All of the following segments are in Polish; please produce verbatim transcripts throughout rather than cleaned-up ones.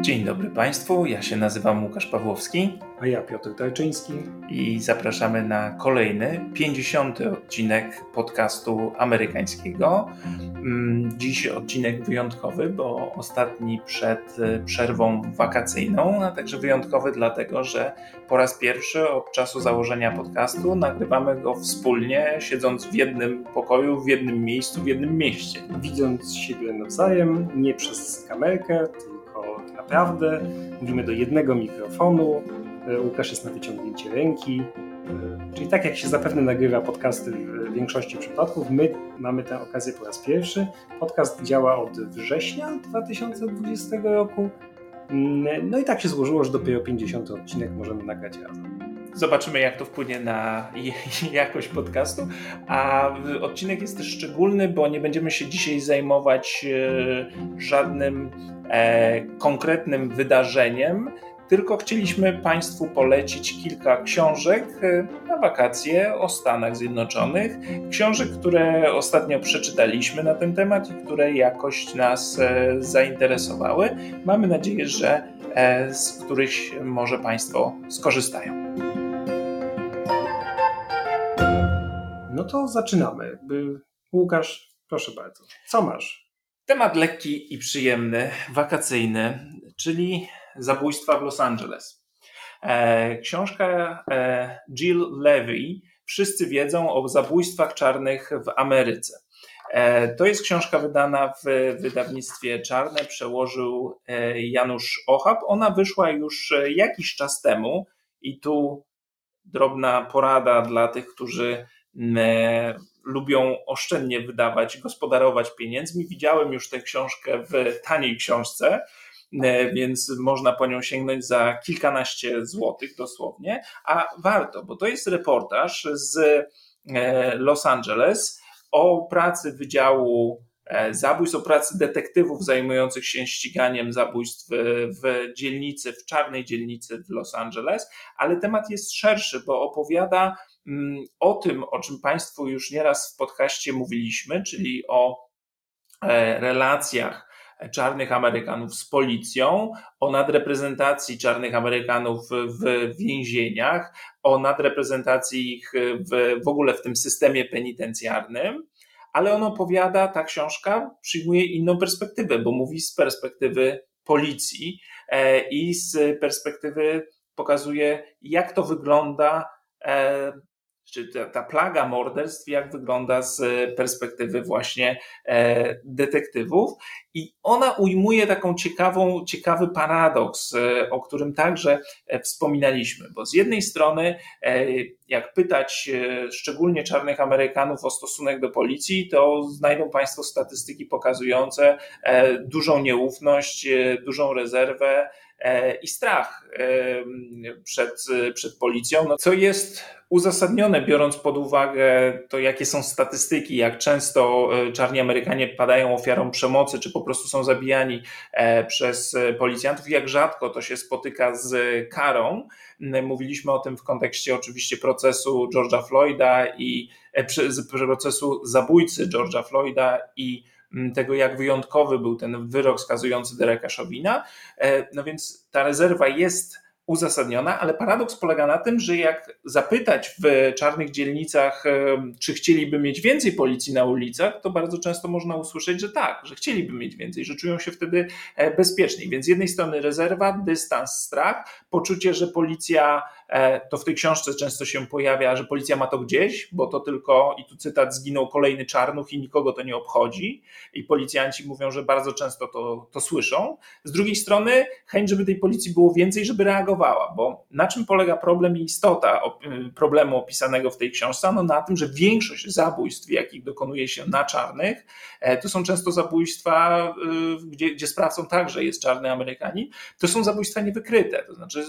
Dzień dobry Państwu, ja się nazywam Łukasz Pawłowski. A ja Piotr Tajczyński. I zapraszamy na kolejny, pięćdziesiąty odcinek podcastu amerykańskiego. Dziś odcinek wyjątkowy, bo ostatni przed przerwą wakacyjną, a także wyjątkowy dlatego, że po raz pierwszy od czasu założenia podcastu nagrywamy go wspólnie, siedząc w jednym pokoju, w jednym miejscu, w jednym mieście. Widząc siebie nawzajem, nie przez kamerkę, tylko naprawdę mówimy do jednego mikrofonu. Łukasz jest na wyciągnięcie ręki. Czyli tak jak się zapewne nagrywa podcasty w większości przypadków, my mamy tę okazję po raz pierwszy. Podcast działa od września dwa tysiące dwudziestego roku. No i tak się złożyło, że dopiero pięćdziesiąty odcinek możemy nagrać razem. Zobaczymy, jak to wpłynie na jakość podcastu. A odcinek jest też szczególny, bo nie będziemy się dzisiaj zajmować żadnym e, konkretnym wydarzeniem, tylko chcieliśmy Państwu polecić kilka książek na wakacje o Stanach Zjednoczonych. Książek, które ostatnio przeczytaliśmy na ten temat i które jakoś nas zainteresowały. Mamy nadzieję, że z którychś może Państwo skorzystają. No to zaczynamy. Łukasz, proszę bardzo. Co masz? Temat lekki i przyjemny, wakacyjny, czyli zabójstwa w Los Angeles. Książka Jill Levy, Wszyscy wiedzą o zabójstwach czarnych w Ameryce. To jest książka wydana w wydawnictwie Czarne, przełożył Janusz Ochab. Ona wyszła już jakiś czas temu i tu drobna porada dla tych, którzy lubią oszczędnie wydawać, gospodarować pieniędzmi. Widziałem już tę książkę w taniej książce, więc można po nią sięgnąć za kilkanaście złotych dosłownie, a warto, bo to jest reportaż z Los Angeles o pracy Wydziału Zabójstw, o pracy detektywów zajmujących się ściganiem zabójstw w dzielnicy, w czarnej dzielnicy w Los Angeles, ale temat jest szerszy, bo opowiada o tym, o czym Państwu już nieraz w podcaście mówiliśmy, czyli o relacjach czarnych Amerykanów z policją, o nadreprezentacji czarnych Amerykanów w więzieniach, o nadreprezentacji ich w, w ogóle w tym systemie penitencjarnym, ale on opowiada, ta książka przyjmuje inną perspektywę, bo mówi z perspektywy policji i z perspektywy pokazuje, jak to wygląda, czy ta, ta plaga morderstw, jak wygląda z perspektywy właśnie e, detektywów. I ona ujmuje taką ciekawą, ciekawy paradoks, e, o którym także e, wspominaliśmy, bo z jednej strony e, jak pytać e, szczególnie czarnych Amerykanów o stosunek do policji, to znajdą Państwo statystyki pokazujące e, dużą nieufność, e, dużą rezerwę e, i strach e, przed, przed policją, no, co jest uzasadnione, biorąc pod uwagę to, jakie są statystyki, jak często czarni Amerykanie padają ofiarą przemocy, czy po prostu są zabijani przez policjantów, jak rzadko to się spotyka z karą. Mówiliśmy o tym w kontekście oczywiście procesu George'a Floyda i procesu zabójcy George'a Floyda i tego, jak wyjątkowy był ten wyrok skazujący Dereka Chauvina. No więc ta rezerwa jest uzasadniona, ale paradoks polega na tym, że jak zapytać w czarnych dzielnicach, czy chcieliby mieć więcej policji na ulicach, to bardzo często można usłyszeć, że tak, że chcieliby mieć więcej, że czują się wtedy bezpieczniej. Więc z jednej strony rezerwa, dystans, strach, poczucie, że policja, to w tej książce często się pojawia, że policja ma to gdzieś, bo to tylko, i tu cytat, zginął kolejny czarnuch i nikogo to nie obchodzi. I policjanci mówią, że bardzo często to, to słyszą. Z drugiej strony chęć, żeby tej policji było więcej, żeby reagowała, bo na czym polega problem i istota problemu opisanego w tej książce? No na tym, że większość zabójstw, jakich dokonuje się na czarnych, to są często zabójstwa, gdzie, gdzie sprawcą także jest czarny Amerykanin, to są zabójstwa niewykryte, to znaczy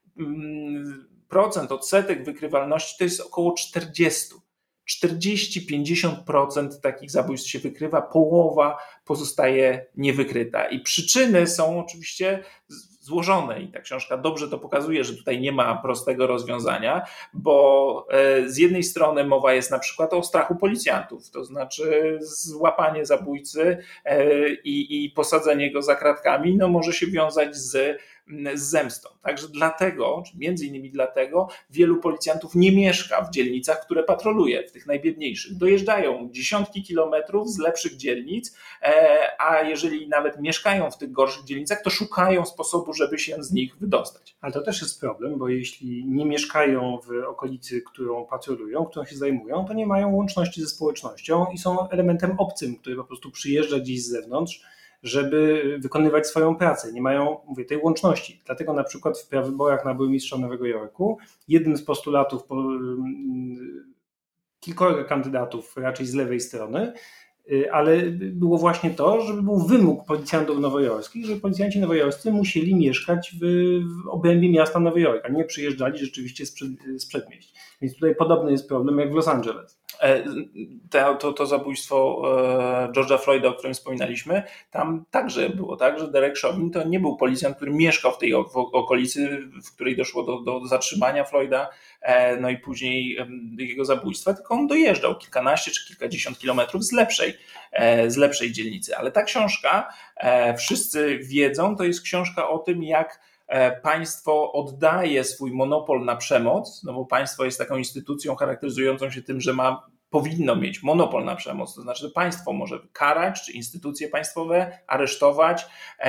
procent, odsetek wykrywalności to jest około czterdzieści. czterdzieści do pięćdziesięciu procent takich zabójstw się wykrywa, połowa pozostaje niewykryta. I przyczyny są oczywiście złożone i ta książka dobrze to pokazuje, że tutaj nie ma prostego rozwiązania, bo z jednej strony mowa jest na przykład o strachu policjantów, to znaczy złapanie zabójcy i, i posadzenie go za kratkami no może się wiązać z z zemstą. Także dlatego, czy między innymi dlatego, wielu policjantów nie mieszka w dzielnicach, które patroluje, w tych najbiedniejszych. Dojeżdżają dziesiątki kilometrów z lepszych dzielnic, a jeżeli nawet mieszkają w tych gorszych dzielnicach, to szukają sposobu, żeby się z nich wydostać. Ale to też jest problem, bo jeśli nie mieszkają w okolicy, którą patrolują, którą się zajmują, to nie mają łączności ze społecznością i są elementem obcym, który po prostu przyjeżdża gdzieś z zewnątrz, żeby wykonywać swoją pracę. Nie mają, mówię, tej łączności. Dlatego na przykład w prawyborach na burmistrza Nowego Jorku jednym z postulatów po, kilkorga kandydatów raczej z lewej strony, ale było właśnie to, żeby był wymóg policjantów nowojorskich, że policjanci nowojorscy musieli mieszkać w, w obrębie miasta Nowy Jork, a nie przyjeżdżali rzeczywiście z, przed, z przedmieść. Więc tutaj podobny jest problem jak w Los Angeles. To, to, to zabójstwo George'a Floyda, o którym wspominaliśmy, tam także było tak, że Derek Chauvin to nie był policjant, który mieszkał w tej okolicy, w której doszło do, do zatrzymania Floyda, no i później jego zabójstwa, tylko on dojeżdżał kilkanaście czy kilkadziesiąt kilometrów z lepszej, z lepszej dzielnicy. Ale ta książka, wszyscy wiedzą, to jest książka o tym, jak państwo oddaje swój monopol na przemoc, no bo państwo jest taką instytucją charakteryzującą się tym, że ma, powinno mieć monopol na przemoc, to znaczy, że państwo może karać, czy instytucje państwowe aresztować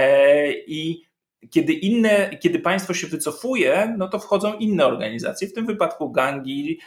i kiedy inne, kiedy państwo się wycofuje, no to wchodzą inne organizacje, w tym wypadku gangi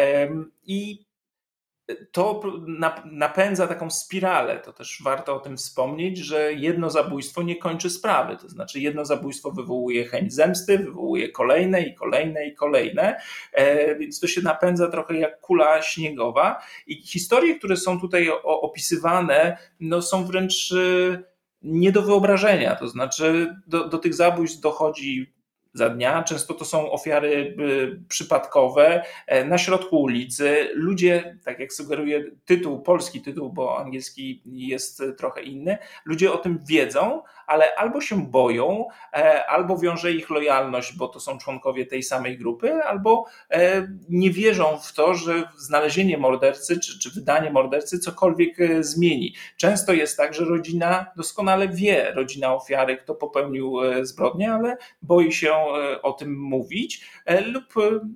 i to napędza taką spiralę. To też warto o tym wspomnieć, że jedno zabójstwo nie kończy sprawy. To znaczy jedno zabójstwo wywołuje chęć zemsty, wywołuje kolejne i kolejne i kolejne, więc to się napędza trochę jak kula śniegowa i historie, które są tutaj opisywane, no są wręcz nie do wyobrażenia. To znaczy do, do tych zabójstw dochodzi za dnia. Często to są ofiary przypadkowe, na środku ulicy. Ludzie, tak jak sugeruje tytuł, polski tytuł, bo angielski jest trochę inny, ludzie o tym wiedzą, ale albo się boją, albo wiąże ich lojalność, bo to są członkowie tej samej grupy, albo nie wierzą w to, że znalezienie mordercy czy, czy wydanie mordercy cokolwiek zmieni. Często jest tak, że rodzina doskonale wie, rodzina ofiary, kto popełnił zbrodnię, ale boi się o tym mówić lub,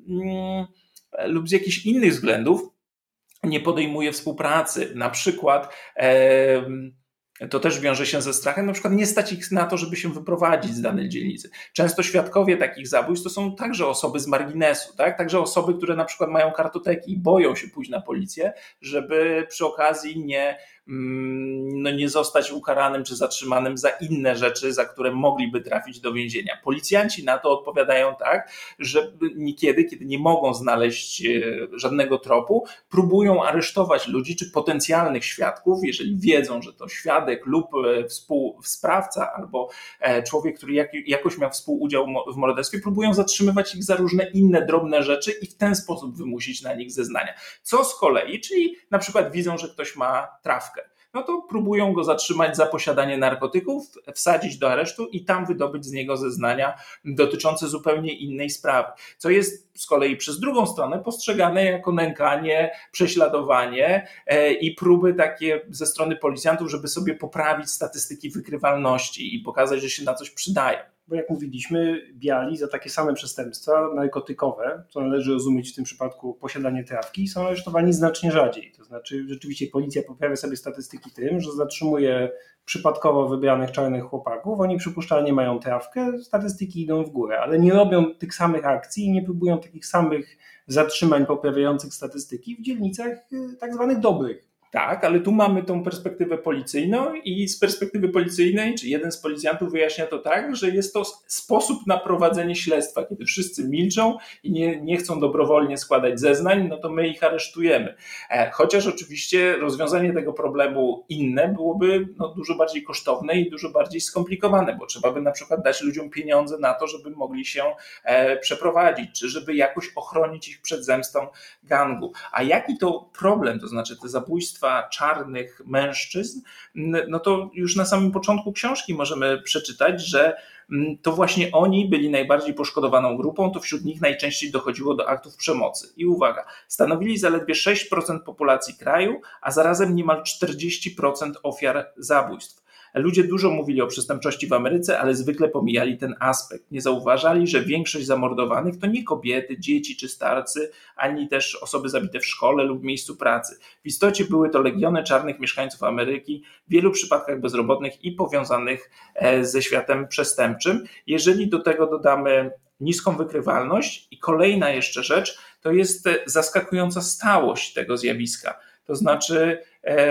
lub z jakichś innych względów nie podejmuje współpracy. Na przykład to też wiąże się ze strachem, na przykład nie stać ich na to, żeby się wyprowadzić z danej dzielnicy. Często świadkowie takich zabójstw to są także osoby z marginesu, tak? Także osoby, które na przykład mają kartoteki i boją się pójść na policję, żeby przy okazji nie, no nie zostać ukaranym czy zatrzymanym za inne rzeczy, za które mogliby trafić do więzienia. Policjanci na to odpowiadają tak, że niekiedy, kiedy nie mogą znaleźć żadnego tropu, próbują aresztować ludzi czy potencjalnych świadków, jeżeli wiedzą, że to świadek lub współsprawca albo człowiek, który jakoś miał współudział w morderstwie, próbują zatrzymywać ich za różne inne drobne rzeczy i w ten sposób wymusić na nich zeznania. Co z kolei, czyli na przykład widzą, że ktoś ma trawkę, no to próbują go zatrzymać za posiadanie narkotyków, wsadzić do aresztu i tam wydobyć z niego zeznania dotyczące zupełnie innej sprawy, co jest z kolei przez drugą stronę postrzegane jako nękanie, prześladowanie i próby takie ze strony policjantów, żeby sobie poprawić statystyki wykrywalności i pokazać, że się na coś przydają. Bo jak mówiliśmy, biali za takie same przestępstwa narkotykowe, co należy rozumieć w tym przypadku posiadanie trawki, są aresztowani znacznie rzadziej. To znaczy rzeczywiście policja poprawia sobie statystyki tym, że zatrzymuje przypadkowo wybranych czarnych chłopaków, oni przypuszczalnie mają trawkę, statystyki idą w górę, ale nie robią tych samych akcji i nie próbują takich samych zatrzymań poprawiających statystyki w dzielnicach tak zwanych dobrych. Tak, ale tu mamy tą perspektywę policyjną i z perspektywy policyjnej, czy jeden z policjantów wyjaśnia to tak, że jest to sposób na prowadzenie śledztwa, kiedy wszyscy milczą i nie, nie chcą dobrowolnie składać zeznań, no to my ich aresztujemy. Chociaż oczywiście rozwiązanie tego problemu inne byłoby no, dużo bardziej kosztowne i dużo bardziej skomplikowane, bo trzeba by na przykład dać ludziom pieniądze na to, żeby mogli się przeprowadzić, czy żeby jakoś ochronić ich przed zemstą gangu. A jaki to problem, to znaczy te zabójstwa czarnych mężczyzn, no to już na samym początku książki możemy przeczytać, że to właśnie oni byli najbardziej poszkodowaną grupą, to wśród nich najczęściej dochodziło do aktów przemocy. I uwaga, stanowili zaledwie sześć procent populacji kraju, a zarazem niemal czterdzieści procent ofiar zabójstw. Ludzie dużo mówili o przestępczości w Ameryce, ale zwykle pomijali ten aspekt. Nie zauważali, że większość zamordowanych to nie kobiety, dzieci czy starcy, ani też osoby zabite w szkole lub miejscu pracy. W istocie były to legiony czarnych mieszkańców Ameryki, w wielu przypadkach bezrobotnych i powiązanych ze światem przestępczym. Jeżeli do tego dodamy niską wykrywalność i kolejna jeszcze rzecz, to jest zaskakująca stałość tego zjawiska. To znaczy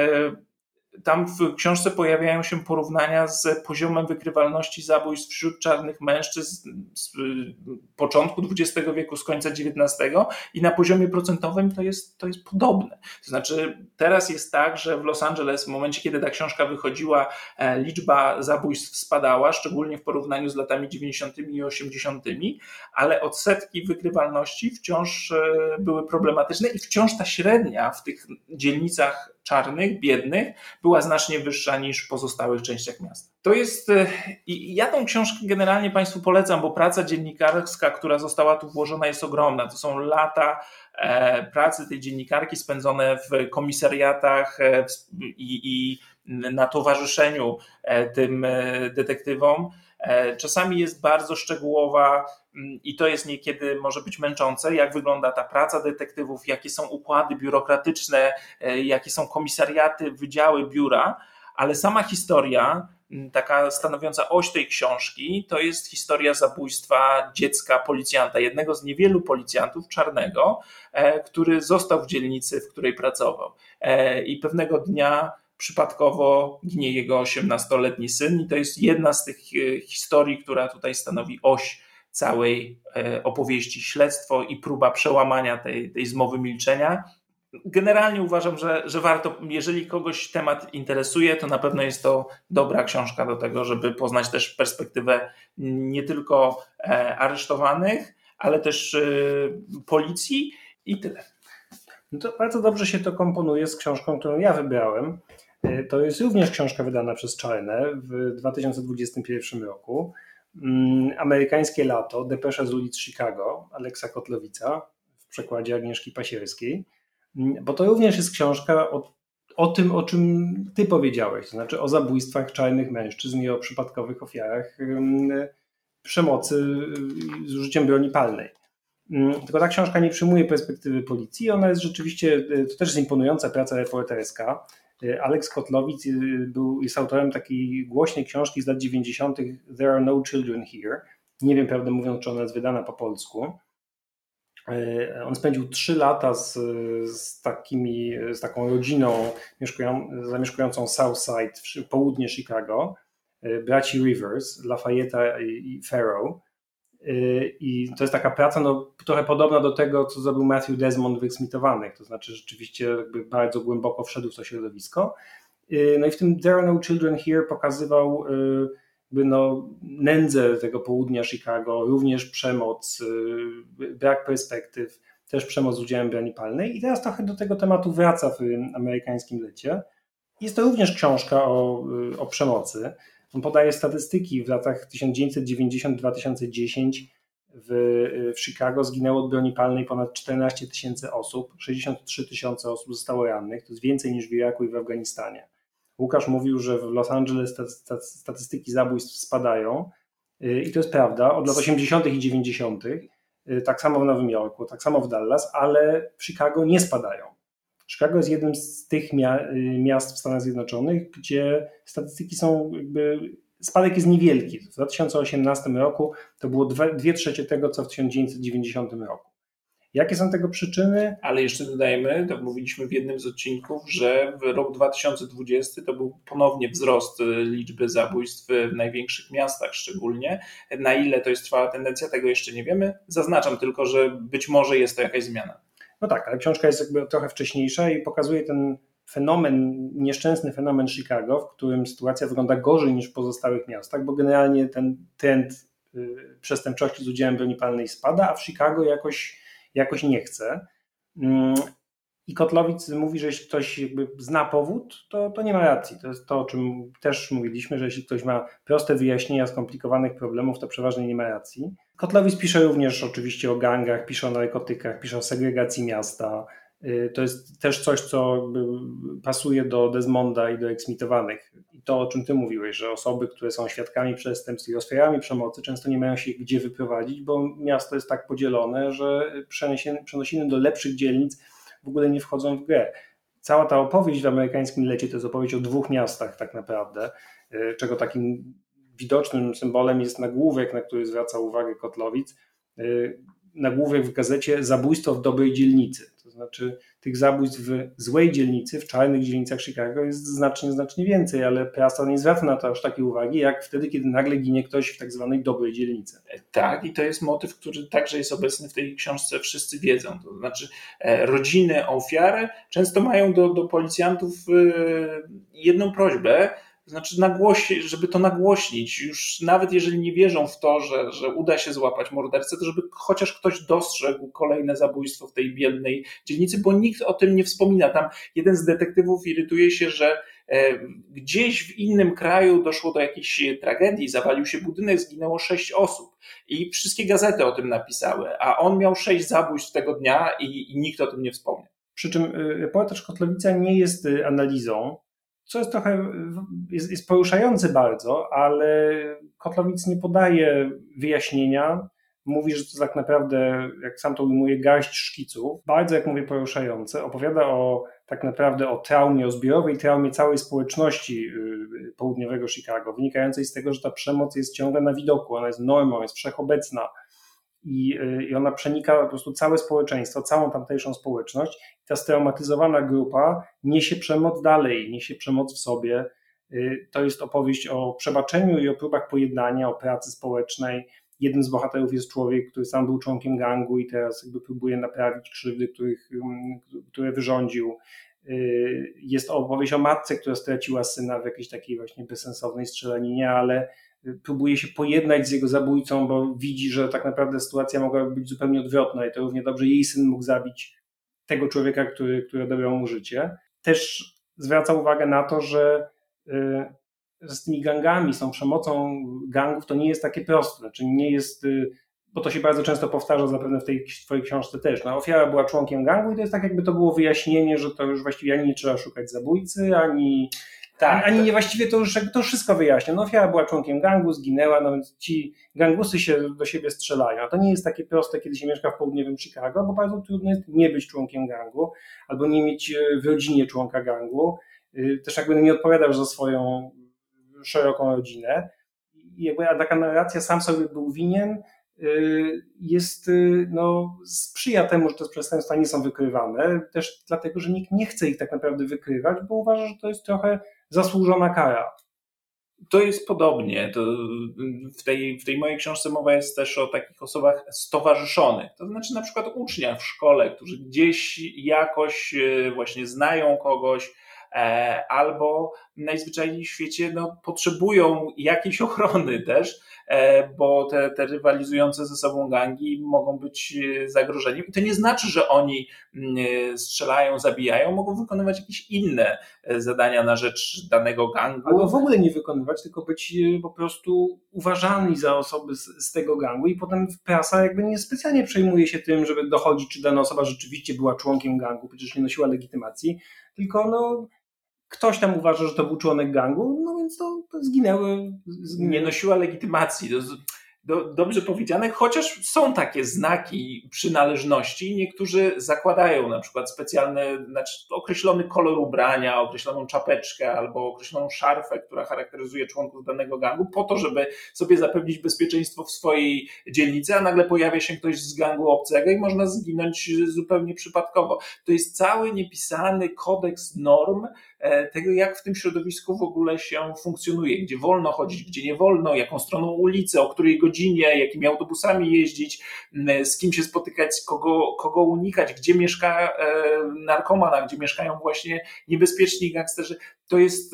tam w książce pojawiają się porównania z poziomem wykrywalności zabójstw wśród czarnych mężczyzn z początku dwudziestego wieku, z końca dziewiętnastego i na poziomie procentowym to jest, to jest podobne. To znaczy teraz jest tak, że w Los Angeles w momencie, kiedy ta książka wychodziła, liczba zabójstw spadała, szczególnie w porównaniu z latami dziewięćdziesiątymi i osiemdziesiątymi, ale odsetki wykrywalności wciąż były problematyczne i wciąż ta średnia w tych dzielnicach czarnych, biednych, była znacznie wyższa niż w pozostałych częściach miasta. To jest, i ja tą książkę generalnie Państwu polecam, bo praca dziennikarska, która została tu włożona, jest ogromna. To są lata pracy tej dziennikarki spędzone w komisariatach i, i na towarzyszeniu tym detektywom. Czasami jest bardzo szczegółowa i to jest niekiedy może być męczące, jak wygląda ta praca detektywów, jakie są układy biurokratyczne, jakie są komisariaty, wydziały, biura, ale sama historia, taka stanowiąca oś tej książki, to jest historia zabójstwa dziecka policjanta, jednego z niewielu policjantów czarnego, który został w dzielnicy, w której pracował. I pewnego dnia przypadkowo ginie jego osiemnastoletni syn i to jest jedna z tych historii, która tutaj stanowi oś całej opowieści, śledztwo i próba przełamania tej, tej zmowy milczenia. Generalnie uważam, że, że warto, jeżeli kogoś temat interesuje, to na pewno jest to dobra książka do tego, żeby poznać też perspektywę nie tylko aresztowanych, ale też policji i tyle. No to bardzo dobrze się to komponuje z książką, którą ja wybrałem. To jest również książka wydana przez Czarne w dwa tysiące dwudziestym pierwszym roku. Amerykańskie lato, depesze z ulic Chicago, Aleksa Kotlowica w przekładzie Agnieszki Pasierskiej, bo to również jest książka o, o tym, o czym ty powiedziałeś, to znaczy o zabójstwach czarnych mężczyzn i o przypadkowych ofiarach przemocy z użyciem broni palnej. Tylko ta książka nie przyjmuje perspektywy policji, ona jest rzeczywiście, to też jest imponująca praca reporterska. Aleks Kotlowic był, jest autorem takiej głośnej książki z lat dziewięćdziesiątych There are no children here. Nie wiem, prawdę mówiąc, czy ona jest wydana po polsku. On spędził trzy lata z, z, takimi, z taką rodziną zamieszkującą Southside, w południe Chicago, braci Rivers, Lafayette i Farrow. I to jest taka praca no, trochę podobna do tego, co zrobił Matthew Desmond w Eksmitowanych, to znaczy rzeczywiście jakby bardzo głęboko wszedł w to środowisko. No i w tym There Are No Children Here pokazywał jakby no, nędzę tego południa Chicago, również przemoc, brak perspektyw, też przemoc z udziałem broni palnej i teraz trochę do tego tematu wraca w amerykańskim lecie. Jest to również książka o, o przemocy. On podaje statystyki w latach tysiąc dziewięćset dziewięćdziesiątym do dwa tysiące dziesiątego w, w Chicago zginęło od broni palnej ponad czternaście tysięcy osób, sześćdziesiąt trzy tysiące osób zostało rannych, to jest więcej niż w Iraku i w Afganistanie. Łukasz mówił, że w Los Angeles statystyki zabójstw spadają i to jest prawda, od lat osiemdziesiątych i dziewięćdziesiątych, tak samo w Nowym Jorku, tak samo w Dallas, ale w Chicago nie spadają. Chicago jest jednym z tych miast w Stanach Zjednoczonych, gdzie statystyki są jakby, spadek jest niewielki. W dwa tysiące osiemnastym roku to było dwie trzecie tego, co w tysiąc dziewięćset dziewięćdziesiątym roku. Jakie są tego przyczyny? Ale jeszcze dodajmy, to mówiliśmy w jednym z odcinków, że w rok dwa tysiące dwudziesty to był ponownie wzrost liczby zabójstw w największych miastach szczególnie. Na ile to jest trwała tendencja, tego jeszcze nie wiemy. Zaznaczam tylko, że być może jest to jakaś zmiana. No tak, ale książka jest jakby trochę wcześniejsza i pokazuje ten fenomen, nieszczęsny fenomen Chicago, w którym sytuacja wygląda gorzej niż w pozostałych miastach, bo generalnie ten trend przestępczości z udziałem broni palnej spada, a w Chicago jakoś, jakoś nie chce. I Kotlowic mówi, że jeśli ktoś jakby zna powód, to, to nie ma racji. To jest to, o czym też mówiliśmy, że jeśli ktoś ma proste wyjaśnienia skomplikowanych problemów, to przeważnie nie ma racji. Kotlowic pisze również oczywiście o gangach, pisze o narkotykach, pisze o segregacji miasta. To jest też coś, co pasuje do Desmonda i do eksmitowanych. I to, o czym ty mówiłeś, że osoby, które są świadkami przestępstw i ofiarami przemocy, często nie mają się gdzie wyprowadzić, bo miasto jest tak podzielone, że przenosiny do lepszych dzielnic w ogóle nie wchodzą w grę. Cała ta opowieść w amerykańskim lecie to jest opowieść o dwóch miastach tak naprawdę, czego takim widocznym symbolem jest nagłówek, na który zwraca uwagę Kotlowic. Nagłówek w gazecie "Zabójstwo w dobrej dzielnicy". To znaczy tych zabójstw w złej dzielnicy, w czarnych dzielnicach Chicago jest znacznie, znacznie więcej, ale prasa nie zwraca na to aż takiej uwagi, jak wtedy, kiedy nagle ginie ktoś w tak zwanej dobrej dzielnicy. Tak, i to jest motyw, który także jest obecny w tej książce, wszyscy wiedzą. To znaczy rodziny ofiar często mają do, do policjantów jedną prośbę, to znaczy nagłośnić, żeby to nagłośnić, już nawet jeżeli nie wierzą w to, że, że uda się złapać mordercę, to żeby chociaż ktoś dostrzegł kolejne zabójstwo w tej biednej dzielnicy, bo nikt o tym nie wspomina. Tam jeden z detektywów irytuje się, że e, gdzieś w innym kraju doszło do jakiejś tragedii, zawalił się budynek, zginęło sześć osób i wszystkie gazety o tym napisały, a on miał sześć zabójstw tego dnia i, i nikt o tym nie wspomniał. Przy czym reportaż Kotlowica nie jest analizą, co jest trochę, jest, jest poruszający bardzo, ale Kotlowic nie podaje wyjaśnienia. Mówi, że to tak naprawdę, jak sam to ujmuje, garść szkiców. Bardzo, jak mówię, poruszające. Opowiada o tak naprawdę o traumie, o zbiorowej traumie całej społeczności południowego Chicago, wynikającej z tego, że ta przemoc jest ciągle na widoku, ona jest normą, jest wszechobecna. I, I ona przenika po prostu całe społeczeństwo, całą tamtejszą społeczność. Ta straumatyzowana grupa niesie przemoc dalej, niesie przemoc w sobie. To jest opowieść o przebaczeniu i o próbach pojednania, o pracy społecznej. Jednym z bohaterów jest człowiek, który sam był członkiem gangu i teraz jakby próbuje naprawić krzywdy, których, które wyrządził. Jest opowieść o matce, która straciła syna w jakiejś takiej właśnie bezsensownej strzelaninie, ale próbuje się pojednać z jego zabójcą, bo widzi, że tak naprawdę sytuacja mogłaby być zupełnie odwrotna i to równie dobrze jej syn mógł zabić tego człowieka, który, który odebrał mu życie. Też zwraca uwagę na to, że, że z tymi gangami, z tą przemocą gangów to nie jest takie proste. Znaczy nie jest, bo to się bardzo często powtarza zapewne w tej twojej książce też. No, ofiara była członkiem gangu i to jest tak, jakby to było wyjaśnienie, że to już właściwie ani nie trzeba szukać zabójcy, ani... Tak, ani tak. Nie właściwie to już, to wszystko wyjaśnia. No, ofiara była członkiem gangu, zginęła, no więc ci gangusy się do siebie strzelają. A to nie jest takie proste, kiedy się mieszka w południowym Chicago, bo bardzo trudno jest nie być członkiem gangu, albo nie mieć w rodzinie członka gangu. Też jakby nie odpowiadał za swoją szeroką rodzinę. I jakby taka narracja sam sobie był winien, jest, no, sprzyja temu, że te przestępstwa nie są wykrywane, też dlatego, że nikt nie chce ich tak naprawdę wykrywać, bo uważa, że to jest trochę zasłużona kara. To jest podobnie. To w, tej, w tej mojej książce mowa jest też o takich osobach stowarzyszonych. To znaczy na przykład uczniach w szkole, którzy gdzieś jakoś właśnie znają kogoś, albo najzwyczajniej w świecie no, potrzebują jakiejś ochrony też, bo te, te rywalizujące ze sobą gangi mogą być zagrożeniem. I to nie znaczy, że oni strzelają, zabijają, mogą wykonywać jakieś inne zadania na rzecz danego gangu. Albo w ogóle nie wykonywać, tylko być po prostu uważani za osoby z, z tego gangu i potem prasa jakby nie specjalnie przejmuje się tym, żeby dochodzić, czy dana osoba rzeczywiście była członkiem gangu, przecież nie nosiła legitymacji, tylko no ktoś tam uważa, że to był członek gangu, no więc to, to zginęły, zginęły. Nie nosiła legitymacji. Do, do, dobrze powiedziane, chociaż są takie znaki przynależności. Niektórzy zakładają na przykład specjalny, znaczy określony kolor ubrania, określoną czapeczkę albo określoną szarfę, która charakteryzuje członków danego gangu, po to, żeby sobie zapewnić bezpieczeństwo w swojej dzielnicy, a nagle pojawia się ktoś z gangu obcego i można zginąć zupełnie przypadkowo. To jest cały niepisany kodeks norm tego, jak w tym środowisku w ogóle się funkcjonuje, gdzie wolno chodzić, gdzie nie wolno, jaką stroną ulicy, o której godzinie, jakimi autobusami jeździć, z kim się spotykać, kogo, kogo unikać, gdzie mieszka narkoman, a gdzie mieszkają właśnie niebezpieczni gangsterzy. To jest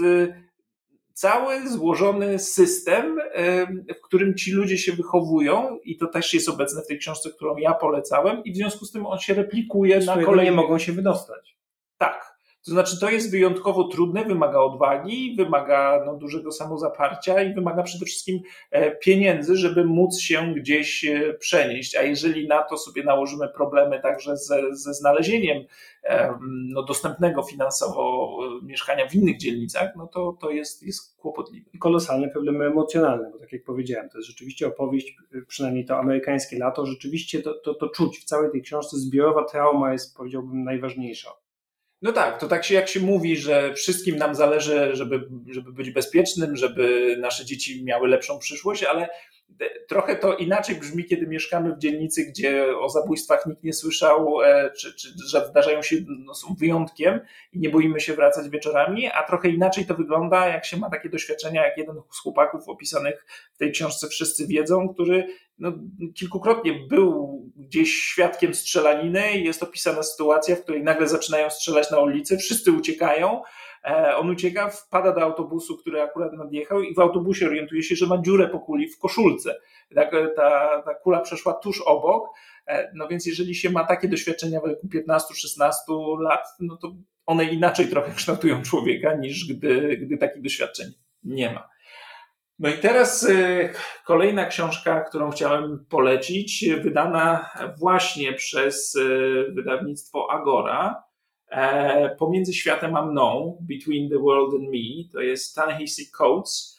cały złożony system, w którym ci ludzie się wychowują i to też jest obecne w tej książce, którą ja polecałem i w związku z tym on się replikuje na kolejne... nie mogą się wydostać. Tak. To znaczy, to jest wyjątkowo trudne, wymaga odwagi, wymaga no, dużego samozaparcia i wymaga przede wszystkim pieniędzy, żeby móc się gdzieś przenieść. A jeżeli na to sobie nałożymy problemy także ze, ze znalezieniem no, dostępnego finansowo mieszkania w innych dzielnicach, no to, to jest, jest kłopotliwe. I kolosalne problemy emocjonalne, bo tak jak powiedziałem, to jest rzeczywiście opowieść, przynajmniej to amerykańskie lato, rzeczywiście to, to, to czuć w całej tej książce. Zbiorowa trauma jest, powiedziałbym, najważniejsza. No tak, to tak się jak się mówi, że wszystkim nam zależy, żeby, żeby być bezpiecznym, żeby nasze dzieci miały lepszą przyszłość, ale trochę to inaczej brzmi, kiedy mieszkamy w dzielnicy, gdzie o zabójstwach nikt nie słyszał, czy, czy że zdarzają się, no, są wyjątkiem i nie boimy się wracać wieczorami, a trochę inaczej to wygląda, jak się ma takie doświadczenia, jak jeden z chłopaków opisanych w tej książce Wszyscy wiedzą, który no, kilkukrotnie był gdzieś świadkiem strzelaniny i jest opisana sytuacja, w której nagle zaczynają strzelać na ulicy, wszyscy uciekają, on ucieka, wpada do autobusu, który akurat nadjechał i w autobusie orientuje się, że ma dziurę po kuli w koszulce. Ta, ta, ta kula przeszła tuż obok, no więc jeżeli się ma takie doświadczenia w wieku piętnastu szesnastu lat, no to one inaczej trochę kształtują człowieka, niż gdy, gdy takich doświadczeń nie ma. No i teraz kolejna książka, którą chciałem polecić, wydana właśnie przez wydawnictwo Agora, Pomiędzy światem a mną, Between the World and Me, to jest Ta-Nehisi Coates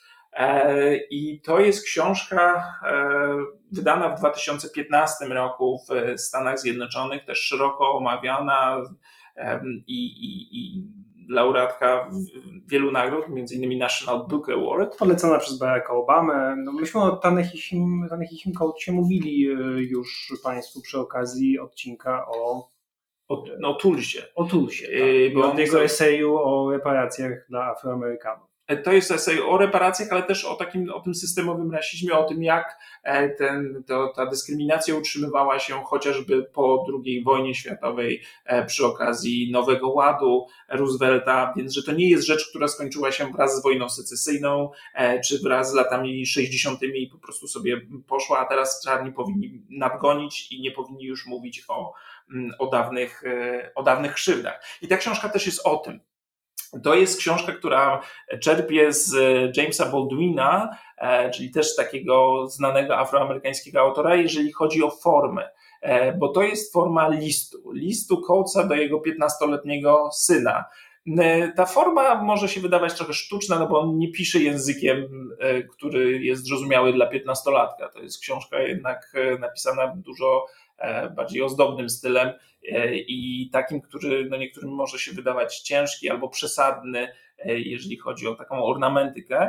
i to jest książka wydana w dwa tysiące piętnastym roku w Stanach Zjednoczonych, też szeroko omawiana i, i, i laureatka wielu nagród, między innymi National Book Award. Polecona przez Baracka Obamę. No myśmy o Ta-Nehisim Coatesie mówili już Państwu przy okazji odcinka o O, no, o Tulsie. O Tulsie, tak. Bo od jego eseju o reparacjach dla Afroamerykanów. To jest esej o reparacjach, ale też o takim, o tym systemowym rasizmie, o tym, jak ten, to, ta dyskryminacja utrzymywała się chociażby po drugiej wojnie światowej przy okazji Nowego Ładu Roosevelta, więc że to nie jest rzecz, która skończyła się wraz z wojną secesyjną, czy wraz z latami sześćdziesiątymi i po prostu sobie poszła, a teraz czarni powinni nadgonić i nie powinni już mówić o, o dawnych, o dawnych krzywdach. I ta książka też jest o tym. To jest książka, która czerpie z Jamesa Baldwina, czyli też takiego znanego afroamerykańskiego autora, jeżeli chodzi o formę, bo to jest forma listu, listu Coatesa do jego piętnastoletniego syna. Ta forma może się wydawać trochę sztuczna, no bo on nie pisze językiem, który jest zrozumiały dla piętnastolatka. To jest książka jednak napisana dużo bardziej ozdobnym stylem i takim, który no niektórym może się wydawać ciężki albo przesadny, jeżeli chodzi o taką ornamentykę.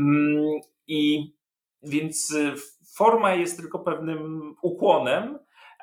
I więc forma jest tylko pewnym ukłonem,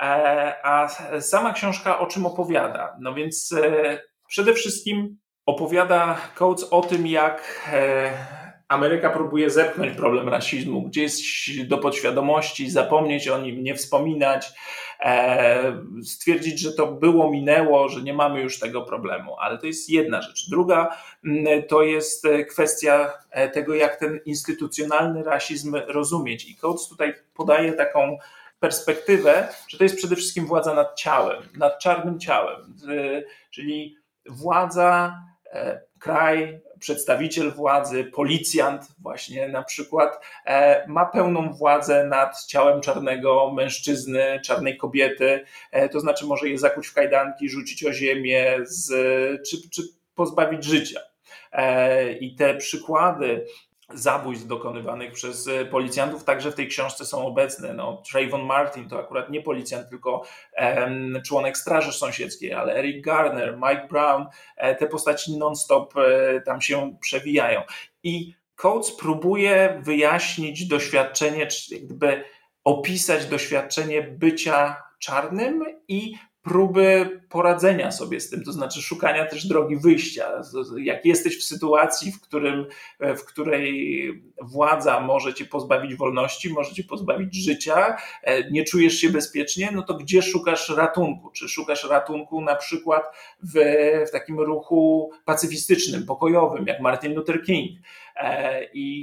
a sama książka o czym opowiada? No więc przede wszystkim opowiada Coates o tym, jak Ameryka próbuje zepchnąć problem rasizmu, gdzieś do podświadomości, zapomnieć o nim, nie wspominać, stwierdzić, że to było, minęło, że nie mamy już tego problemu. Ale to jest jedna rzecz. Druga to jest kwestia tego, jak ten instytucjonalny rasizm rozumieć. I Coates tutaj podaje taką perspektywę, że to jest przede wszystkim władza nad ciałem, nad czarnym ciałem, czyli władza, kraj, przedstawiciel władzy, policjant właśnie na przykład ma pełną władzę nad ciałem czarnego mężczyzny, czarnej kobiety, to znaczy może je zakuć w kajdanki, rzucić o ziemię, z, czy, czy pozbawić życia. I te przykłady zabójstw dokonywanych przez policjantów także w tej książce są obecne. No, Trayvon Martin to akurat nie policjant, tylko um, członek Straży Sąsiedzkiej, ale Eric Garner, Mike Brown, e, te postaci non-stop e, tam się przewijają. I Coates próbuje wyjaśnić doświadczenie, czy jakby opisać doświadczenie bycia czarnym i próby poradzenia sobie z tym, to znaczy szukania też drogi wyjścia. Jak jesteś w sytuacji, w, którym, w której władza może cię pozbawić wolności, może cię pozbawić życia, nie czujesz się bezpiecznie, no to gdzie szukasz ratunku? Czy szukasz ratunku na przykład w, w takim ruchu pacyfistycznym, pokojowym, jak Martin Luther King? I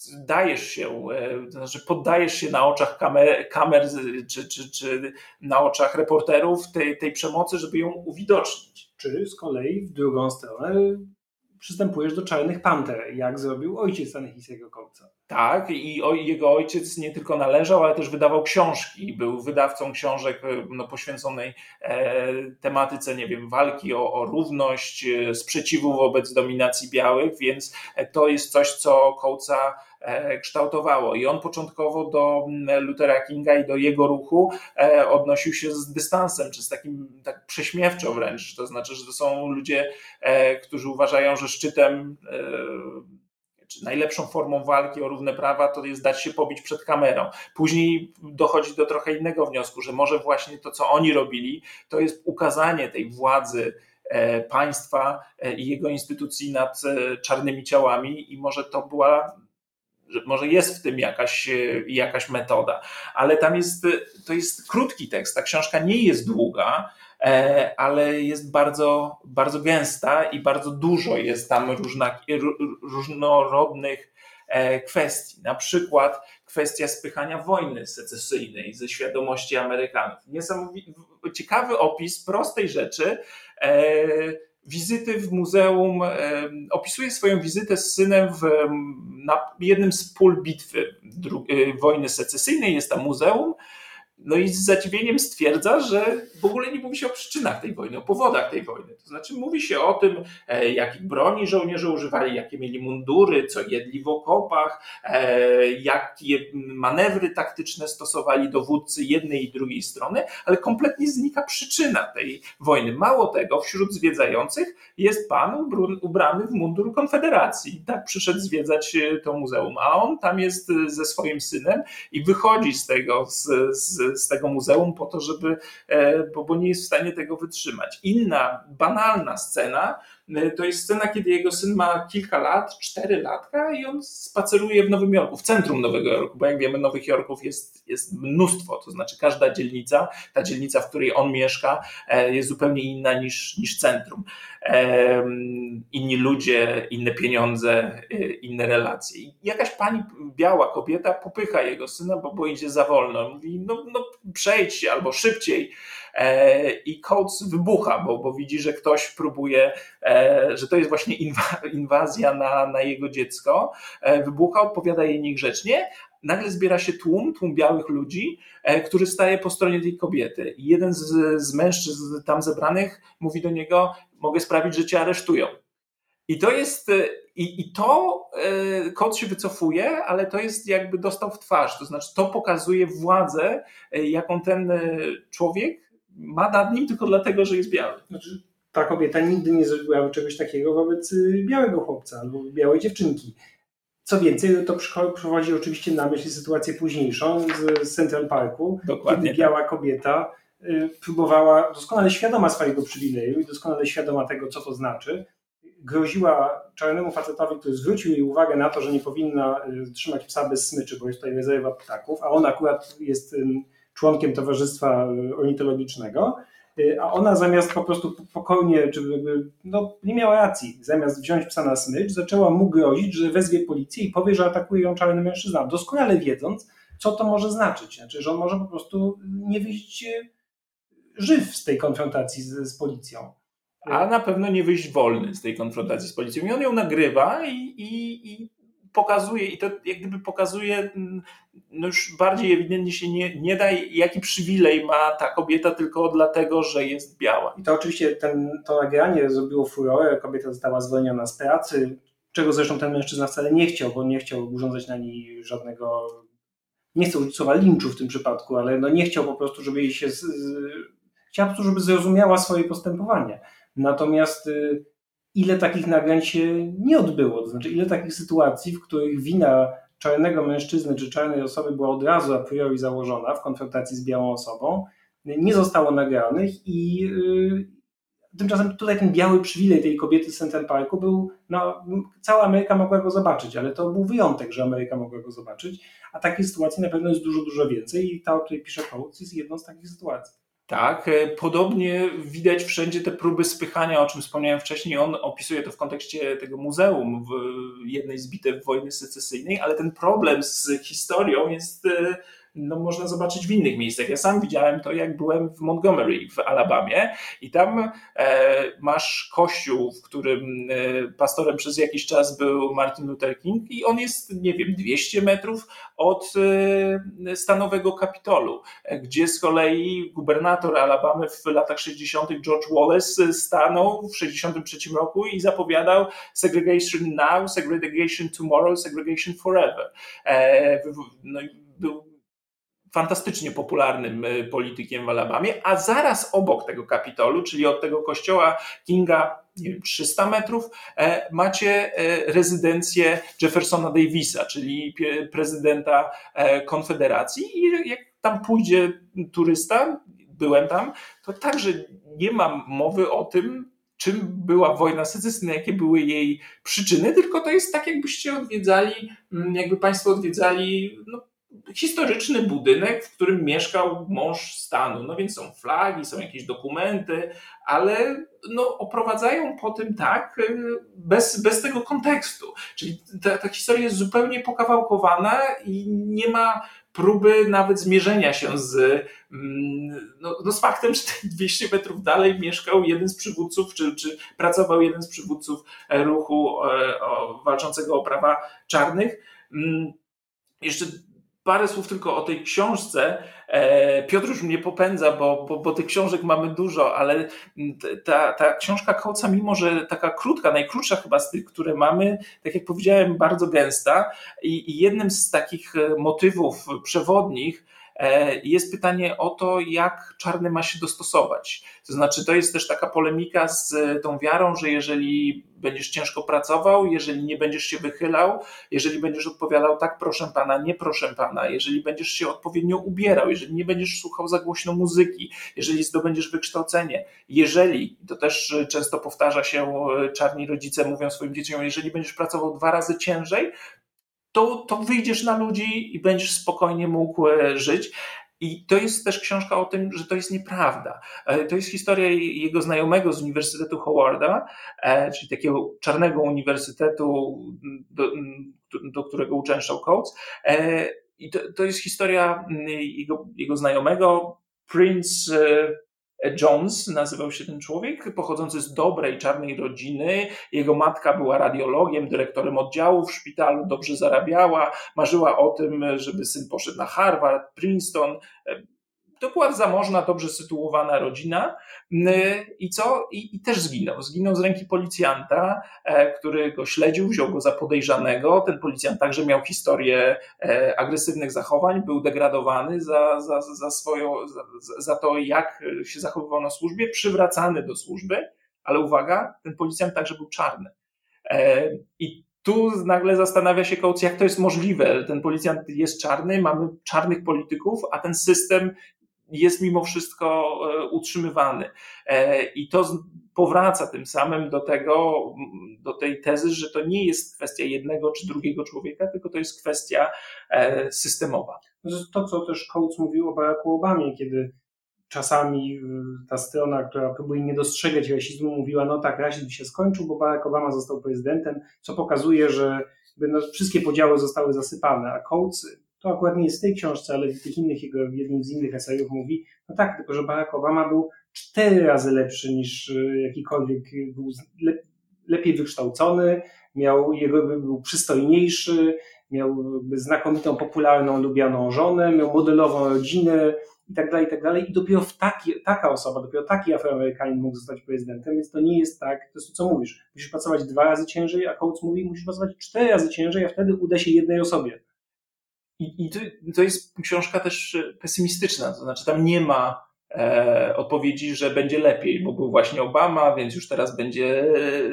dajesz się, to znaczy poddajesz się na oczach kamer, kamer czy, czy, czy na oczach reporterów tej, tej przemocy, żeby ją uwidocznić. Czy z kolei w drugą stronę przystępujesz do czarnych panter, jak zrobił ojciec Ta-Nehisiego Coatesa. Tak, i jego ojciec nie tylko należał, ale też wydawał książki. Był wydawcą książek no, poświęconej e, tematyce, nie wiem, walki o, o równość, e, sprzeciwu wobec dominacji białych, więc to jest coś, co Coatesa e, kształtowało. I on początkowo do Luthera Kinga i do jego ruchu e, odnosił się z dystansem, czy z takim tak prześmiewczo wręcz. To znaczy, że to są ludzie, e, którzy uważają, że szczytem e, czy najlepszą formą walki o równe prawa to jest dać się pobić przed kamerą. Później dochodzi do trochę innego wniosku, że może właśnie to, co oni robili, to jest ukazanie tej władzy państwa i jego instytucji nad czarnymi ciałami i może to była, że może jest w tym jakaś, jakaś metoda. Ale tam jest, to jest krótki tekst, ta książka nie jest długa, ale jest bardzo, bardzo gęsta i bardzo dużo jest tam różna, różnorodnych kwestii. Na przykład kwestia spychania wojny secesyjnej ze świadomości Amerykanów. Niesamowity, ciekawy opis prostej rzeczy. Wizyty w muzeum, opisuje swoją wizytę z synem w, na jednym z pól bitwy wojny secesyjnej, jest tam muzeum. No i z zadziwieniem stwierdza, że w ogóle nie mówi się o przyczynach tej wojny, o powodach tej wojny. To znaczy mówi się o tym, jakich broni żołnierze używali, jakie mieli mundury, co jedli w okopach, jakie manewry taktyczne stosowali dowódcy jednej i drugiej strony, ale kompletnie znika przyczyna tej wojny. Mało tego, wśród zwiedzających jest pan ubrany w mundur Konfederacji. Tak przyszedł zwiedzać to muzeum, a on tam jest ze swoim synem i wychodzi z tego, z, z z tego muzeum po to, żeby, bo, bo nie jest w stanie tego wytrzymać. Inna, banalna scena to jest scena, kiedy jego syn ma kilka lat, cztery latka i on spaceruje w Nowym Jorku, w centrum Nowego Jorku, bo jak wiemy, Nowych Jorków jest, jest mnóstwo, to znaczy każda dzielnica, ta dzielnica, w której on mieszka, jest zupełnie inna niż, niż centrum. Inni ludzie, inne pieniądze, inne relacje. I jakaś pani, biała kobieta popycha jego syna, bo, bo idzie za wolno. Mówi, no, no przejdź się albo szybciej. I Coates wybucha, bo, bo widzi, że ktoś próbuje, że to jest właśnie inwazja na, na jego dziecko. Wybucha, odpowiada jej niegrzecznie. Nagle zbiera się tłum, tłum białych ludzi, który staje po stronie tej kobiety. I jeden z, z mężczyzn tam zebranych mówi do niego, mogę sprawić, że cię aresztują. I to jest, i, i to Coates się wycofuje, ale to jest jakby dostał w twarz. To znaczy to pokazuje władzę, jaką ten człowiek ma nad nim tylko dlatego, że jest biały. Znaczy, ta kobieta nigdy nie zrobiła czegoś takiego wobec białego chłopca albo białej dziewczynki. Co więcej, to przychodzi oczywiście na myśl sytuację późniejszą z Central Parku, Dokładnie, kiedy biała kobieta próbowała, doskonale świadoma swojego przywileju i doskonale świadoma tego, co to znaczy, groziła czarnemu facetowi, który zwrócił jej uwagę na to, że nie powinna trzymać psa bez smyczy, bo jest tutaj rezerwa ptaków, a on akurat jest członkiem towarzystwa ornitologicznego, a ona zamiast po prostu pokornie, czy jakby, no, nie miała racji, zamiast wziąć psa na smycz, zaczęła mu grozić, że wezwie policję i powie, że atakuje ją czarny mężczyzna, doskonale wiedząc, co to może znaczyć. Znaczy, że on może po prostu nie wyjść żyw z tej konfrontacji z, z policją. A na pewno nie wyjść wolny z tej konfrontacji z policją. I on ją nagrywa i, i, i pokazuje, i to jak gdyby pokazuje, no już bardziej ewidentnie się nie, nie da, jaki przywilej ma ta kobieta tylko dlatego, że jest biała. I to oczywiście ten, to nagranie zrobiło furorę, kobieta została zwolniona z pracy, czego zresztą ten mężczyzna wcale nie chciał, bo nie chciał urządzać na niej żadnego, nie chcę użyć słowa linczu w tym przypadku, ale no nie chciał po prostu, żeby jej się, z, chciał po prostu, żeby zrozumiała swoje postępowanie. Natomiast ile takich nagrań się nie odbyło, to znaczy ile takich sytuacji, w których wina czarnego mężczyzny czy czarnej osoby była od razu a priori założona w konfrontacji z białą osobą, nie zostało nagranych i yy, tymczasem tutaj ten biały przywilej tej kobiety z Central Parku był, no cała Ameryka mogła go zobaczyć, ale to był wyjątek, że Ameryka mogła go zobaczyć, a takich sytuacji na pewno jest dużo, dużo więcej i ta, o której pisze Coates, jest jedną z takich sytuacji. Tak, podobnie widać wszędzie te próby spychania, o czym wspomniałem wcześniej. On opisuje to w kontekście tego muzeum w jednej z bitew wojny secesyjnej, ale ten problem z historią jest, no, można zobaczyć w innych miejscach. Ja sam widziałem to, jak byłem w Montgomery w Alabamie i tam e, masz kościół, w którym e, pastorem przez jakiś czas był Martin Luther King i on jest, nie wiem, dwieście metrów od e, stanowego Kapitolu, gdzie z kolei gubernator Alabamy w latach sześćdziesiątych George Wallace stanął w sześćdziesiątym trzecim roku i zapowiadał segregation now, segregation tomorrow, segregation forever. E, no i był fantastycznie popularnym politykiem w Alabamie, a zaraz obok tego Kapitolu, czyli od tego kościoła Kinga, nie wiem, trzysta metrów, macie rezydencję Jeffersona Davisa, czyli prezydenta Konfederacji i jak tam pójdzie turysta, byłem tam, to także nie ma mowy o tym, czym była wojna secesyjna, jakie były jej przyczyny, tylko to jest tak, jakbyście odwiedzali, jakby państwo odwiedzali, no, historyczny budynek, w którym mieszkał mąż stanu. No więc są flagi, są jakieś dokumenty, ale no, oprowadzają po tym tak, bez, bez tego kontekstu. Czyli ta, ta historia jest zupełnie pokawałkowana i nie ma próby nawet zmierzenia się z, no, no z faktem, że dwieście metrów dalej mieszkał jeden z przywódców, czy, czy pracował jeden z przywódców ruchu o, walczącego o prawa czarnych. Jeszcze parę słów tylko o tej książce. Piotr już mnie popędza, bo, bo, bo tych książek mamy dużo, ale ta, ta książka Coatesa, mimo że taka krótka, najkrótsza chyba z tych, które mamy, tak jak powiedziałem, bardzo gęsta i, i jednym z takich motywów przewodnich jest pytanie o to, jak czarny ma się dostosować. To znaczy, to jest też taka polemika z tą wiarą, że jeżeli będziesz ciężko pracował, jeżeli nie będziesz się wychylał, jeżeli będziesz odpowiadał tak, proszę pana, nie proszę pana, jeżeli będziesz się odpowiednio ubierał, jeżeli nie będziesz słuchał za głośno muzyki, jeżeli zdobędziesz wykształcenie, jeżeli, to też często powtarza się, czarni rodzice mówią swoim dzieciom, jeżeli będziesz pracował dwa razy ciężej, To, to wyjdziesz na ludzi i będziesz spokojnie mógł żyć. I to jest też książka o tym, że to jest nieprawda. To jest historia jego znajomego z Uniwersytetu Howarda, czyli takiego czarnego uniwersytetu, do, do którego uczęszczał Coates. I to, to jest historia jego, jego znajomego, Prince Jones nazywał się ten człowiek, pochodzący z dobrej czarnej rodziny. Jego matka była radiologiem, dyrektorem oddziału w szpitalu, dobrze zarabiała, marzyła o tym, żeby syn poszedł na Harvard, Princeton. To była zamożna, dobrze sytuowana rodzina. I co? I, i też zginął. Zginął z ręki policjanta, który go śledził, wziął go za podejrzanego. Ten policjant także miał historię agresywnych zachowań, był degradowany za, za, za, swoją, za, za to, jak się zachowywał na służbie, przywracany do służby, ale uwaga, ten policjant także był czarny. I tu nagle zastanawia się Coates, jak to jest możliwe. Ten policjant jest czarny, mamy czarnych polityków, a ten system jest mimo wszystko utrzymywany. I to powraca tym samym do tego, do tej tezy, że to nie jest kwestia jednego czy drugiego człowieka, tylko to jest kwestia systemowa. To, co też Coates mówił o Baracku Obamie, kiedy czasami ta strona, która próbuje nie dostrzegać rasizmu, mówiła, no tak, rasizm się skończył, bo Barack Obama został prezydentem, co pokazuje, że no, wszystkie podziały zostały zasypane, a Coates, to akurat nie jest w tej książce, ale w tych innych, jego, w jednym z innych esejów mówi, no tak, tylko że Barack Obama był cztery razy lepszy niż jakikolwiek, był le, lepiej wykształcony, miał, jego był przystojniejszy, miał znakomitą, popularną, lubianą żonę, miał modelową rodzinę i tak dalej, i tak dalej. I dopiero w taki, taka osoba, dopiero taki Afroamerykanin mógł zostać prezydentem, więc to nie jest tak, to jest to, co mówisz. Musisz pracować dwa razy ciężej, a Coates mówi, musisz pracować cztery razy ciężej, a wtedy uda się jednej osobie. I, i to, to jest książka też pesymistyczna, to znaczy tam nie ma e, odpowiedzi, że będzie lepiej, bo był właśnie Obama, więc już teraz będzie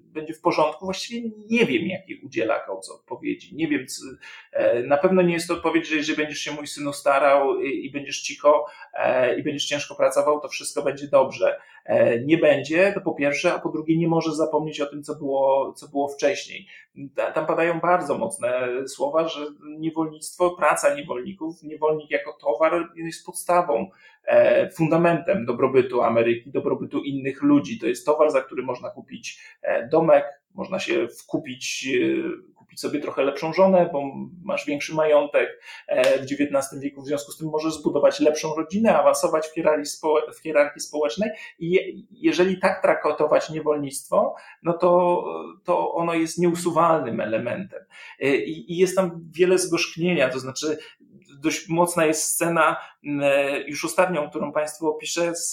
będzie w porządku, właściwie nie wiem, jakiej udziela Coates odpowiedzi. Nie wiem, co, na pewno nie jest to odpowiedź, że jeżeli będziesz się, mój synu, starał i, i będziesz cicho i będziesz ciężko pracował, to wszystko będzie dobrze. Nie będzie, to po pierwsze, a po drugie nie może zapomnieć o tym, co było, co było wcześniej. Tam padają bardzo mocne słowa, że niewolnictwo, praca niewolników, niewolnik jako towar jest podstawą, fundamentem dobrobytu Ameryki, dobrobytu innych ludzi. To jest towar, za który można kupić domek, można się wkupić, kupić sobie trochę lepszą żonę, bo masz większy majątek w dziewiętnastym wieku, w związku z tym możesz zbudować lepszą rodzinę, awansować w hierarchii, spo- w hierarchii społecznej i je, jeżeli tak traktować niewolnictwo, no to, to ono jest nieusuwalnym elementem. I, i jest tam wiele zgorzknienia, to znaczy dość mocna jest scena, już ostatnią, którą Państwu opiszę, z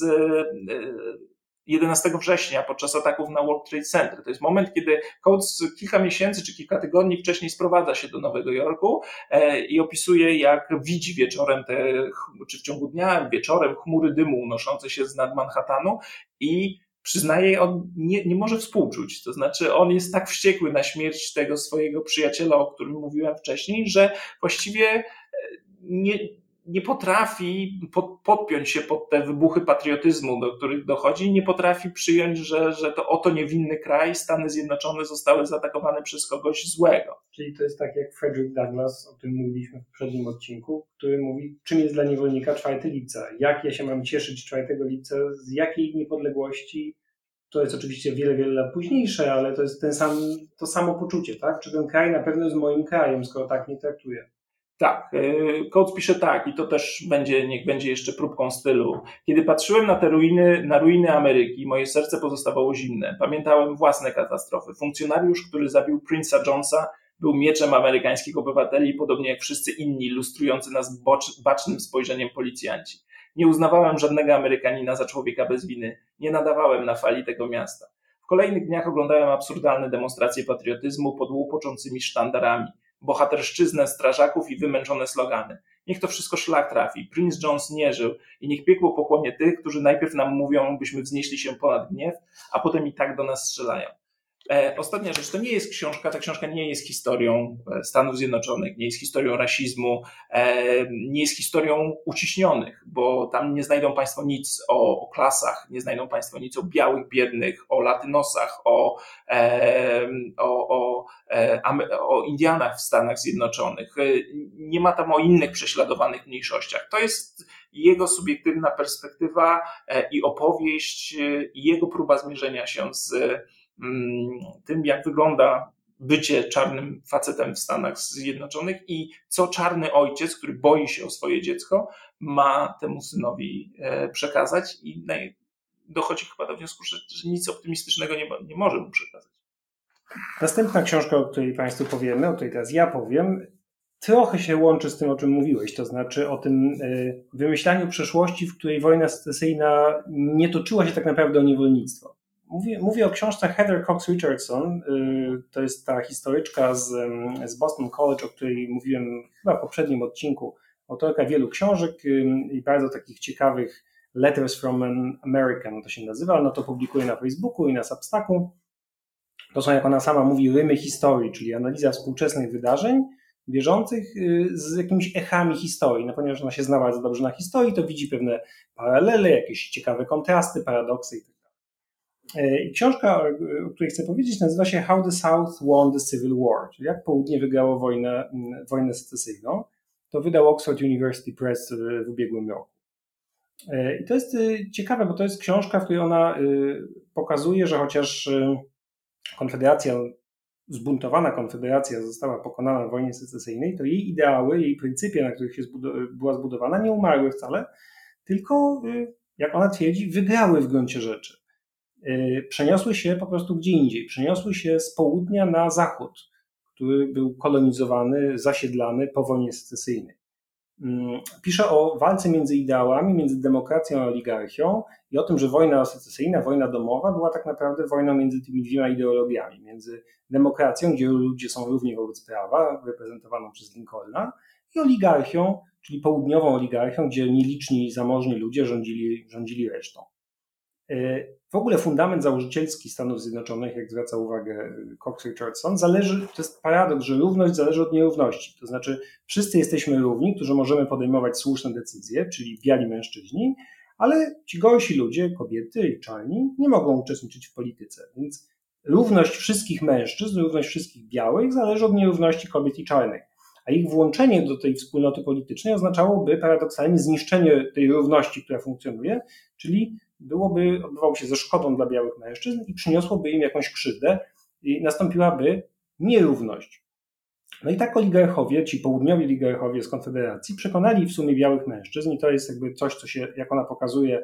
jedenastego września podczas ataków na World Trade Center. To jest moment, kiedy Coates kilka miesięcy czy kilka tygodni wcześniej sprowadza się do Nowego Jorku i opisuje, jak widzi wieczorem, te, czy w ciągu dnia, wieczorem chmury dymu unoszące się z nad Manhattanu i przyznaje, on nie, nie może współczuć. To znaczy on jest tak wściekły na śmierć tego swojego przyjaciela, o którym mówiłem wcześniej, że właściwie nie nie potrafi pod, podpiąć się pod te wybuchy patriotyzmu, do których dochodzi, nie potrafi przyjąć, że, że to oto niewinny kraj, Stany Zjednoczone zostały zaatakowane przez kogoś złego. Czyli to jest tak jak Frederick Douglass, o którym mówiliśmy w poprzednim odcinku, który mówi, czym jest dla niewolnika czwartego lipca, jak ja się mam cieszyć czwartego lipca, z jakiej niepodległości. To jest oczywiście wiele, wiele lat późniejsze, ale to jest ten sam, to samo poczucie, tak? Czy ten kraj na pewno jest moim krajem, skoro tak mnie traktuje. Tak, Coates pisze tak i to też będzie, niech będzie jeszcze próbką stylu. Kiedy patrzyłem na te ruiny, na ruiny Ameryki, moje serce pozostawało zimne. Pamiętałem własne katastrofy. Funkcjonariusz, który zabił Prince'a Jonesa, był mieczem amerykańskich obywateli, podobnie jak wszyscy inni, lustrujący nas bocz, bacznym spojrzeniem policjanci. Nie uznawałem żadnego Amerykanina za człowieka bez winy. Nie nadawałem na fali tego miasta. W kolejnych dniach oglądałem absurdalne demonstracje patriotyzmu pod łupoczącymi sztandarami, bohaterszczyznę strażaków i wymęczone slogany. Niech to wszystko szlak trafi. Prince Jones nie żył i niech piekło pochłonie tych, którzy najpierw nam mówią, byśmy wznieśli się ponad gniew, a potem i tak do nas strzelają. E, ostatnia rzecz, to nie jest książka, ta książka nie jest historią Stanów Zjednoczonych, nie jest historią rasizmu, e, nie jest historią uciśnionych, bo tam nie znajdą Państwo nic o, o klasach, nie znajdą Państwo nic o białych, biednych, o latynosach, o, e, o, o, e, o Indianach w Stanach Zjednoczonych. E, nie ma tam o innych prześladowanych mniejszościach. To jest jego subiektywna perspektywa e, i opowieść, e, i jego próba zmierzenia się z tym, jak wygląda bycie czarnym facetem w Stanach Zjednoczonych i co czarny ojciec, który boi się o swoje dziecko, ma temu synowi przekazać i dochodzi chyba do wniosku, że, że nic optymistycznego nie, nie może mu przekazać. Następna książka, o której Państwu powiemy, o której teraz ja powiem, trochę się łączy z tym, o czym mówiłeś, to znaczy o tym wymyślaniu przeszłości, w której wojna secesyjna nie toczyła się tak naprawdę o niewolnictwo. Mówię, mówię o książce Heather Cox Richardson, to jest ta historyczka z, z Boston College, o której mówiłem chyba w poprzednim odcinku, autorka wielu książek i bardzo takich ciekawych Letters from an American, to się nazywa, no to publikuje na Facebooku i na Substacku. To są, jak ona sama mówi, rymy historii, czyli analiza współczesnych wydarzeń bieżących z jakimiś echami historii. No ponieważ ona się zna bardzo dobrze na historii, to widzi pewne paralele, jakieś ciekawe kontrasty, paradoksy itd. I książka, o której chcę powiedzieć, nazywa się How the South Won the Civil War, czyli jak południe wygrało wojnę, wojnę secesyjną. To wydał Oxford University Press w ubiegłym roku. I to jest ciekawe, bo to jest książka, w której ona pokazuje, że chociaż Konfederacja, zbuntowana Konfederacja została pokonana w wojnie secesyjnej, to jej ideały, jej pryncypia, na których się zbud- była zbudowana, nie umarły wcale, tylko, jak ona twierdzi, wygrały w gruncie rzeczy. Przeniosły się po prostu gdzie indziej, przeniosły się z południa na zachód, który był kolonizowany, zasiedlany po wojnie secesyjnej. Pisze o walce między ideałami, między demokracją a oligarchią i o tym, że wojna secesyjna, wojna domowa była tak naprawdę wojną między tymi dwiema ideologiami, między demokracją, gdzie ludzie są równi wobec prawa, reprezentowaną przez Lincolna, i oligarchią, czyli południową oligarchią, gdzie nieliczni, zamożni ludzie rządzili, rządzili resztą. W ogóle fundament założycielski Stanów Zjednoczonych, jak zwraca uwagę Cox Richardson, zależy, to jest paradoks, że równość zależy od nierówności. To znaczy wszyscy jesteśmy równi, którzy możemy podejmować słuszne decyzje, czyli biali mężczyźni, ale ci gorsi ludzie, kobiety i czarni, nie mogą uczestniczyć w polityce. Więc równość wszystkich mężczyzn, równość wszystkich białych zależy od nierówności kobiet i czarnych. A ich włączenie do tej wspólnoty politycznej oznaczałoby paradoksalnie zniszczenie tej równości, która funkcjonuje, czyli byłoby, odbywało się ze szkodą dla białych mężczyzn i przyniosłoby im jakąś krzywdę i nastąpiłaby nierówność. No i tak oligarchowie, ci południowi oligarchowie z Konfederacji przekonali w sumie białych mężczyzn i to jest jakby coś, co się, jak ona pokazuje,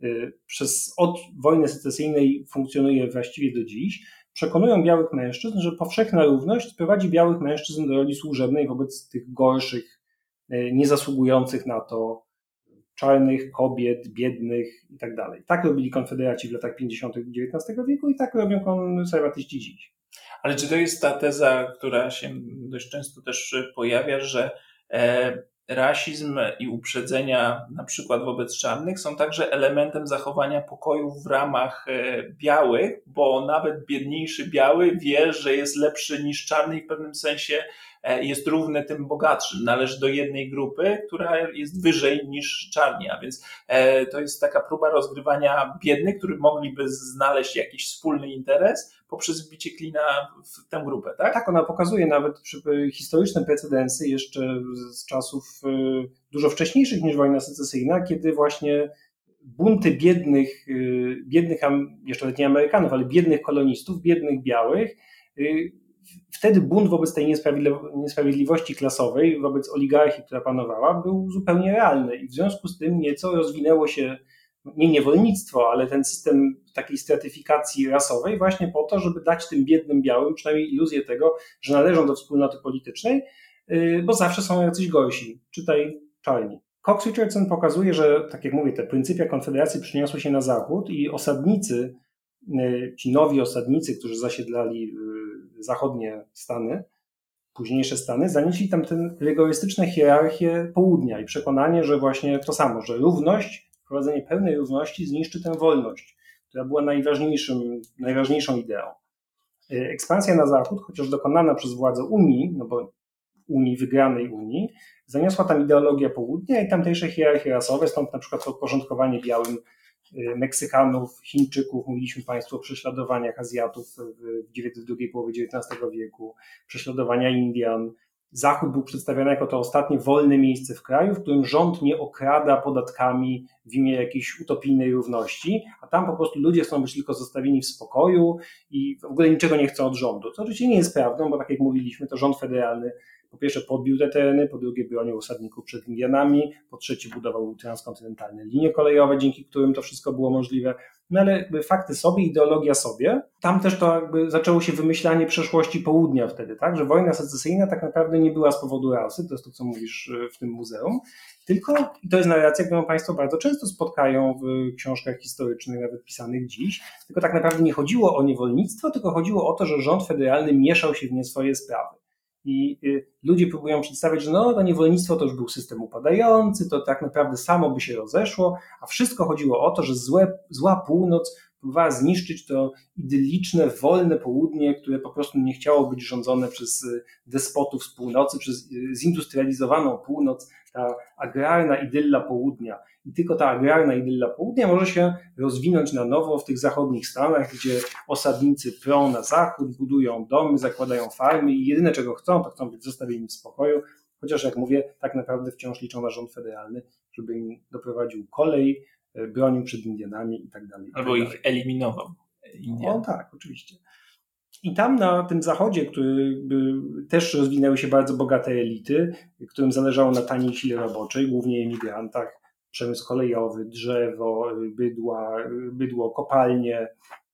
przez od wojny secesyjnej funkcjonuje właściwie do dziś, przekonują białych mężczyzn, że powszechna równość sprowadzi białych mężczyzn do roli służebnej wobec tych gorszych, niezasługujących na to czarnych, kobiet, biednych i tak dalej. Tak robili konfederaci w latach pięćdziesiątych dziewiętnastego wieku i tak robią konserwatyści dziś. Ale czy to jest ta teza, która się dość często też pojawia, że e, rasizm i uprzedzenia na przykład wobec czarnych są także elementem zachowania pokoju w ramach e, białych, bo nawet biedniejszy biały wie, że jest lepszy niż czarny i w pewnym sensie e, jest równy tym bogatszym. Należy do jednej grupy, która jest wyżej niż czarni, a więc e, to jest taka próba rozgrywania biednych, którzy mogliby znaleźć jakiś wspólny interes poprzez wbicie klina w tę grupę, tak? Tak, ona pokazuje nawet historyczne precedensy jeszcze z czasów dużo wcześniejszych niż wojna secesyjna, kiedy właśnie bunty biednych, biednych jeszcze nawet nie Amerykanów, ale biednych kolonistów, biednych białych, wtedy bunt wobec tej niesprawiedliwości klasowej, wobec oligarchii, która panowała, był zupełnie realny i w związku z tym nieco rozwinęło się nie niewolnictwo, ale ten system takiej stratyfikacji rasowej właśnie po to, żeby dać tym biednym białym przynajmniej iluzję tego, że należą do wspólnoty politycznej, bo zawsze są jacyś gorsi, czytaj czarni. Cox Richardson pokazuje, że, tak jak mówię, te pryncypia Konfederacji przyniosły się na zachód i osadnicy, ci nowi osadnicy, którzy zasiedlali zachodnie Stany, późniejsze Stany, zanieśli tam tę rygorystyczną hierarchię południa i przekonanie, że właśnie to samo, że równość, wprowadzenie pełnej równości zniszczy tę wolność, która była najważniejszym, najważniejszą ideą. Ekspansja na zachód, chociaż dokonana przez władze Unii, no bo Unii, wygranej Unii, zaniosła tam ideologia południa i tamtejsze hierarchie rasowe, stąd na przykład podporządkowanie białym Meksykanów, Chińczyków, mówiliśmy Państwu o prześladowaniach Azjatów w drugiej połowie dziewiętnastego wieku, prześladowania Indian. Zachód był przedstawiony jako to ostatnie wolne miejsce w kraju, w którym rząd nie okrada podatkami w imię jakiejś utopijnej równości, a tam po prostu ludzie chcą być tylko zostawieni w spokoju i w ogóle niczego nie chcą od rządu. Co oczywiście nie jest prawdą, bo tak jak mówiliśmy, to rząd federalny po pierwsze podbił te tereny, po drugie bronił osadników przed Indianami, po trzecie budował transkontynentalne linie kolejowe, dzięki którym to wszystko było możliwe. No ale jakby fakty sobie, ideologia sobie. Tam też to jakby zaczęło się wymyślanie przeszłości południa wtedy, tak? Że wojna secesyjna tak naprawdę nie była z powodu rasy, to jest to, co mówisz w tym muzeum, tylko, i to jest narracja, którą Państwo bardzo często spotkają w książkach historycznych, nawet pisanych dziś, tylko tak naprawdę nie chodziło o niewolnictwo, tylko chodziło o to, że rząd federalny mieszał się w nie swoje sprawy. I ludzie próbują przedstawiać, że no, to niewolnictwo to już był system upadający, to tak naprawdę samo by się rozeszło, a wszystko chodziło o to, że złe, zła północ próbowała zniszczyć to idylliczne, wolne południe, które po prostu nie chciało być rządzone przez despotów z północy, przez zindustrializowaną północ, ta agrarna idylla południa. I tylko ta agrarna idylla południa może się rozwinąć na nowo w tych zachodnich Stanach, gdzie osadnicy prą na zachód, budują domy, zakładają farmy i jedyne czego chcą, to chcą być zostawieni w spokoju, chociaż jak mówię, tak naprawdę wciąż liczą na rząd federalny, żeby im doprowadził kolej, bronił przed Indianami i tak dalej. Albo ich eliminował. Indian. O tak, oczywiście. I tam na tym zachodzie, który też rozwinęły się bardzo bogate elity, którym zależało na taniej sile roboczej, głównie emigrantach, przemysł kolejowy, drzewo, bydła, bydło, kopalnie.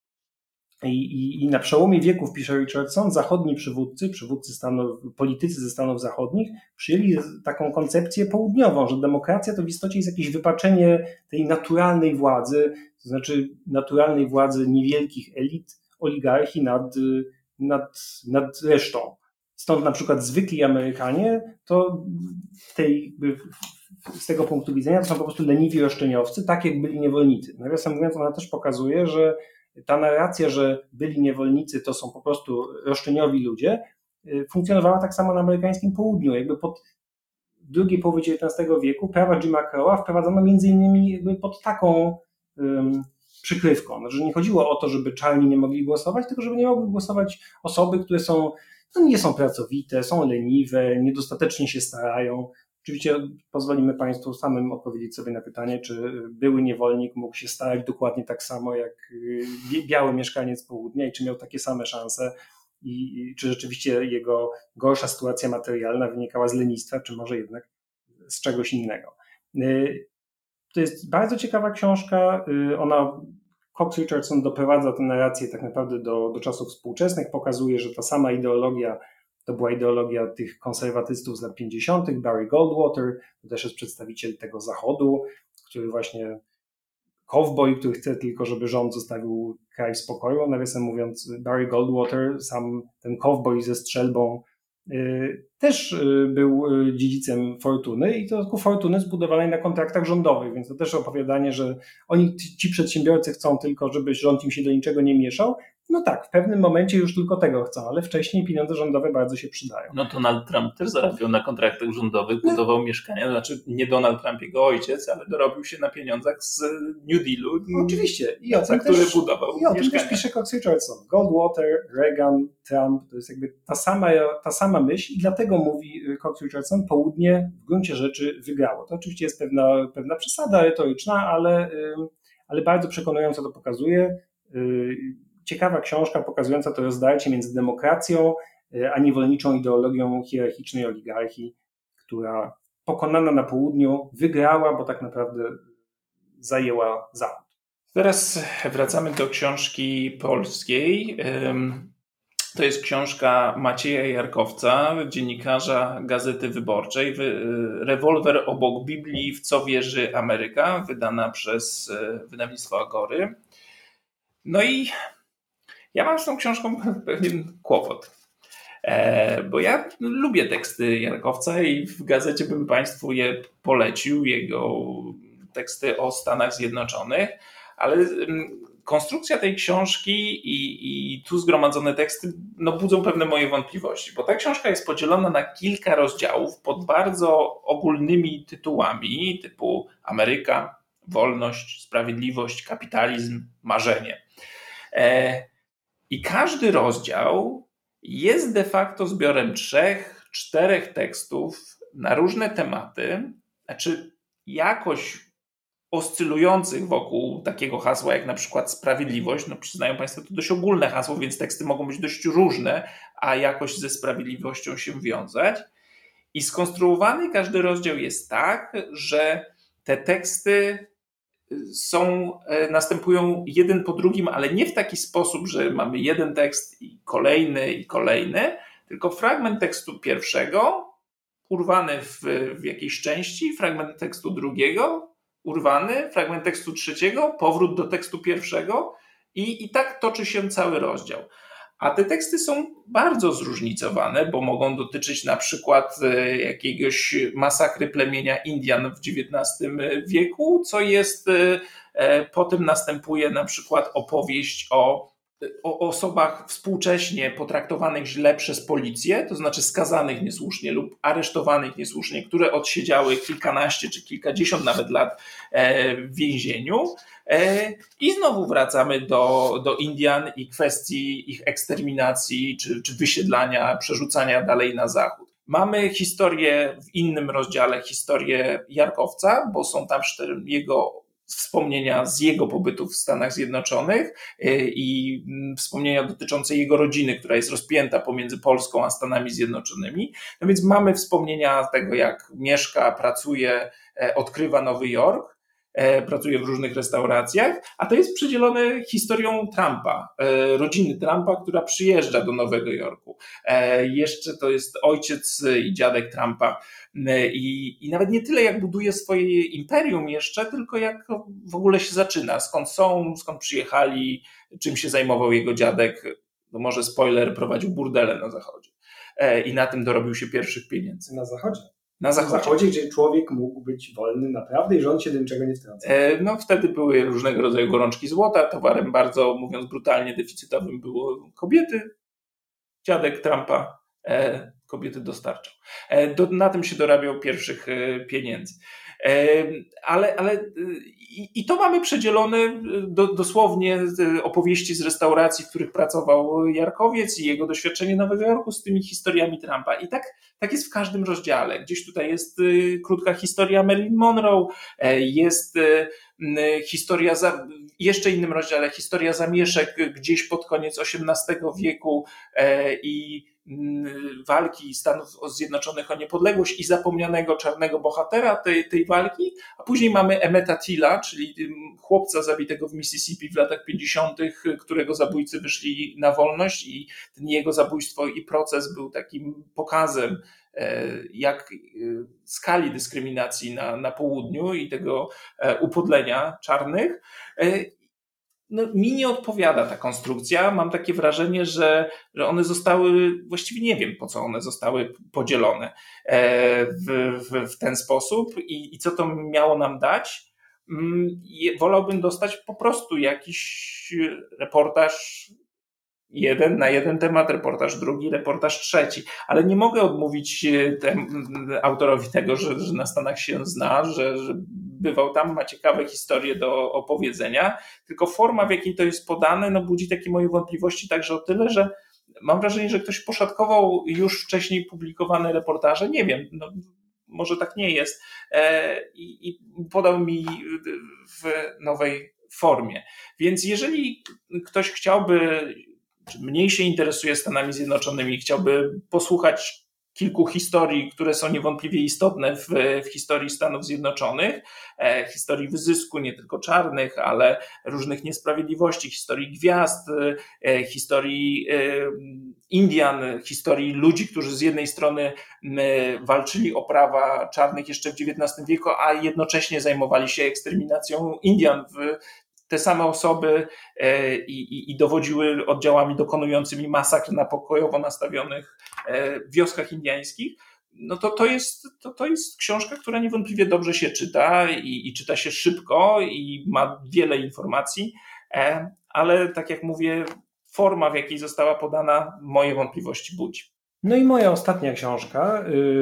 I, i, I na przełomie wieków, pisze Richardson, zachodni przywódcy, przywódcy Stanów, politycy ze Stanów Zachodnich przyjęli taką koncepcję południową, że demokracja to w istocie jest jakieś wypaczenie tej naturalnej władzy, to znaczy naturalnej władzy niewielkich elit, oligarchii nad, nad, nad resztą. Stąd na przykład zwykli Amerykanie to tej z tego punktu widzenia to są po prostu leniwi roszczeniowcy, tak jak byli niewolnicy. Nawiasem mówiąc, ona też pokazuje, że ta narracja, że byli niewolnicy to są po prostu roszczeniowi ludzie, funkcjonowała tak samo na amerykańskim południu. Jakby pod drugiej połowie dziewiętnastego wieku prawa Jima Crowa wprowadzono między innymi jakby pod taką um, przykrywką. Znaczy nie chodziło o to, żeby czarni nie mogli głosować, tylko żeby nie mogły głosować osoby, które są, no nie są pracowite, są leniwe, niedostatecznie się starają. Oczywiście pozwolimy Państwu samym odpowiedzieć sobie na pytanie, czy były niewolnik mógł się starać dokładnie tak samo jak biały mieszkaniec południa i czy miał takie same szanse i, i czy rzeczywiście jego gorsza sytuacja materialna wynikała z lenistwa, czy może jednak z czegoś innego. To jest bardzo ciekawa książka. Ona, Cox Richardson doprowadza tę narrację tak naprawdę do, do czasów współczesnych, pokazuje, że ta sama ideologia to była ideologia tych konserwatystów z lat pięćdziesiątych. Barry Goldwater, to też jest przedstawiciel tego zachodu, który właśnie cowboy, który chce tylko, żeby rząd zostawił kraj w spokoju. Nawiasem mówiąc, Barry Goldwater, sam ten cowboy ze strzelbą, też był dziedzicem fortuny i to ku fortuny zbudowanej na kontraktach rządowych, więc to też opowiadanie, że oni, ci przedsiębiorcy chcą tylko, żeby rząd im się do niczego nie mieszał. No tak, w pewnym momencie już tylko tego chcą, ale wcześniej pieniądze rządowe bardzo się przydają. No Donald Trump też zarabiał na kontraktach rządowych, budował no. mieszkania, znaczy nie Donald Trump, jego ojciec, ale dorobił się na pieniądzach z New Dealu. Oczywiście. I o za który też, budował I o tym też pisze Cox Richardson. Goldwater, Reagan, Trump, to jest jakby ta sama, ta sama myśl i dlatego mówi Cox Richardson, południe w gruncie rzeczy wygrało. To oczywiście jest pewna, pewna przesada retoryczna, ale, ale bardzo przekonująco to pokazuje. Ciekawa książka pokazująca to rozdarcie między demokracją a niewolniczą ideologią hierarchicznej oligarchii, która pokonana na południu wygrała, bo tak naprawdę zajęła Zachód. Teraz wracamy do książki polskiej. To jest książka Macieja Jarkowca, dziennikarza Gazety Wyborczej, Rewolwer obok Biblii, w co wierzy Ameryka, wydana przez wydawnictwo Agory. No i ja mam z tą książką pewien kłopot, bo ja lubię teksty Jarkowca i w gazecie bym Państwu je polecił, jego teksty o Stanach Zjednoczonych, ale konstrukcja tej książki i, i tu zgromadzone teksty no, budzą pewne moje wątpliwości, bo ta książka jest podzielona na kilka rozdziałów pod bardzo ogólnymi tytułami typu Ameryka, wolność, sprawiedliwość, kapitalizm, marzenie. I każdy rozdział jest de facto zbiorem trzech, czterech tekstów na różne tematy, znaczy jakoś oscylujących wokół takiego hasła jak na przykład sprawiedliwość. No przyznają Państwo, to dość ogólne hasło, więc teksty mogą być dość różne, a jakoś ze sprawiedliwością się wiązać. I skonstruowany każdy rozdział jest tak, że te teksty są, następują jeden po drugim, ale nie w taki sposób, że mamy jeden tekst i kolejny i kolejny, tylko fragment tekstu pierwszego urwany w, w jakiejś części, fragment tekstu drugiego urwany, fragment tekstu trzeciego, powrót do tekstu pierwszego i, i tak toczy się cały rozdział. A te teksty są bardzo zróżnicowane, bo mogą dotyczyć na przykład jakiegoś masakry plemienia Indian w dziewiętnastym wieku, co jest, potem następuje na przykład opowieść o, o osobach współcześnie potraktowanych źle przez policję, to znaczy skazanych niesłusznie lub aresztowanych niesłusznie, które odsiedziały kilkanaście czy kilkadziesiąt nawet lat w więzieniu. I znowu wracamy do, do Indian i kwestii ich eksterminacji czy, czy wysiedlania, przerzucania dalej na zachód. Mamy historię w innym rozdziale, historię Jarkowca, bo są tam jego wspomnienia z jego pobytu w Stanach Zjednoczonych i wspomnienia dotyczące jego rodziny, która jest rozpięta pomiędzy Polską a Stanami Zjednoczonymi. No więc mamy wspomnienia tego, jak mieszka, pracuje, odkrywa Nowy Jork, pracuje w różnych restauracjach, a to jest przydzielone historią Trumpa, rodziny Trumpa, która przyjeżdża do Nowego Jorku. Jeszcze to jest ojciec i dziadek Trumpa i, i nawet nie tyle jak buduje swoje imperium jeszcze, tylko jak w ogóle się zaczyna, skąd są, skąd przyjechali, czym się zajmował jego dziadek, no może spoiler, prowadził burdele na zachodzie i na tym dorobił się pierwszych pieniędzy. Na zachodzie? Na Zachodzie. Na Zachodzie, gdzie człowiek mógł być wolny naprawdę i rząd się do niczego nie wtrącał. No wtedy były różnego rodzaju gorączki złota. Towarem bardzo, mówiąc brutalnie, deficytowym było kobiety. Dziadek Trumpa e, kobiety dostarczał. E, do, na tym się dorabiał pierwszych e, pieniędzy. E, ale ale i, i to mamy przedzielone do, dosłownie opowieści z restauracji, w których pracował Jarkowiec i jego doświadczenie Nowego Jorku z tymi historiami Trumpa. I tak, tak jest w każdym rozdziale. Gdzieś tutaj jest y, krótka historia Marilyn Monroe, e, jest y, historia, za, w jeszcze innym rozdziale, historia zamieszek gdzieś pod koniec osiemnastego wieku e, i walki Stanów Zjednoczonych o niepodległość i zapomnianego czarnego bohatera tej, tej walki, a później mamy Emmeta Tilla, czyli chłopca zabitego w Mississippi w latach pięćdziesiątych, którego zabójcy wyszli na wolność i ten jego zabójstwo i proces był takim pokazem jak skali dyskryminacji na, na południu i tego upodlenia czarnych. No, mi nie odpowiada ta konstrukcja. Mam takie wrażenie, że, że one zostały, właściwie nie wiem, po co one zostały podzielone w, w, w ten sposób i, i co to miało nam dać. Wolałbym dostać po prostu jakiś reportaż jeden na jeden temat, reportaż drugi, reportaż trzeci, ale nie mogę odmówić tem, autorowi tego, że, że na Stanach się zna, że, że bywał tam, ma ciekawe historie do opowiedzenia, tylko forma, w jakiej to jest podane, no budzi takie moje wątpliwości także o tyle, że mam wrażenie, że ktoś poszatkował już wcześniej publikowane reportaże, nie wiem, no, może tak nie jest e, i, i podał mi w nowej formie. Więc jeżeli ktoś chciałby, czy mniej się interesuje Stanami Zjednoczonymi, chciałby posłuchać kilku historii, które są niewątpliwie istotne w, w historii Stanów Zjednoczonych, e, historii wyzysku nie tylko czarnych, ale różnych niesprawiedliwości, historii gwiazd, e, historii e, Indian, historii ludzi, którzy z jednej strony e, walczyli o prawa czarnych jeszcze w dziewiętnastym wieku, a jednocześnie zajmowali się eksterminacją Indian w te same osoby i, i, i dowodziły oddziałami dokonującymi masakr na pokojowo nastawionych wioskach indiańskich, no to to jest, to, to jest książka, która niewątpliwie dobrze się czyta i, i czyta się szybko i ma wiele informacji, ale tak jak mówię, forma, w jakiej została podana, moje wątpliwości budzi. No i moja ostatnia książka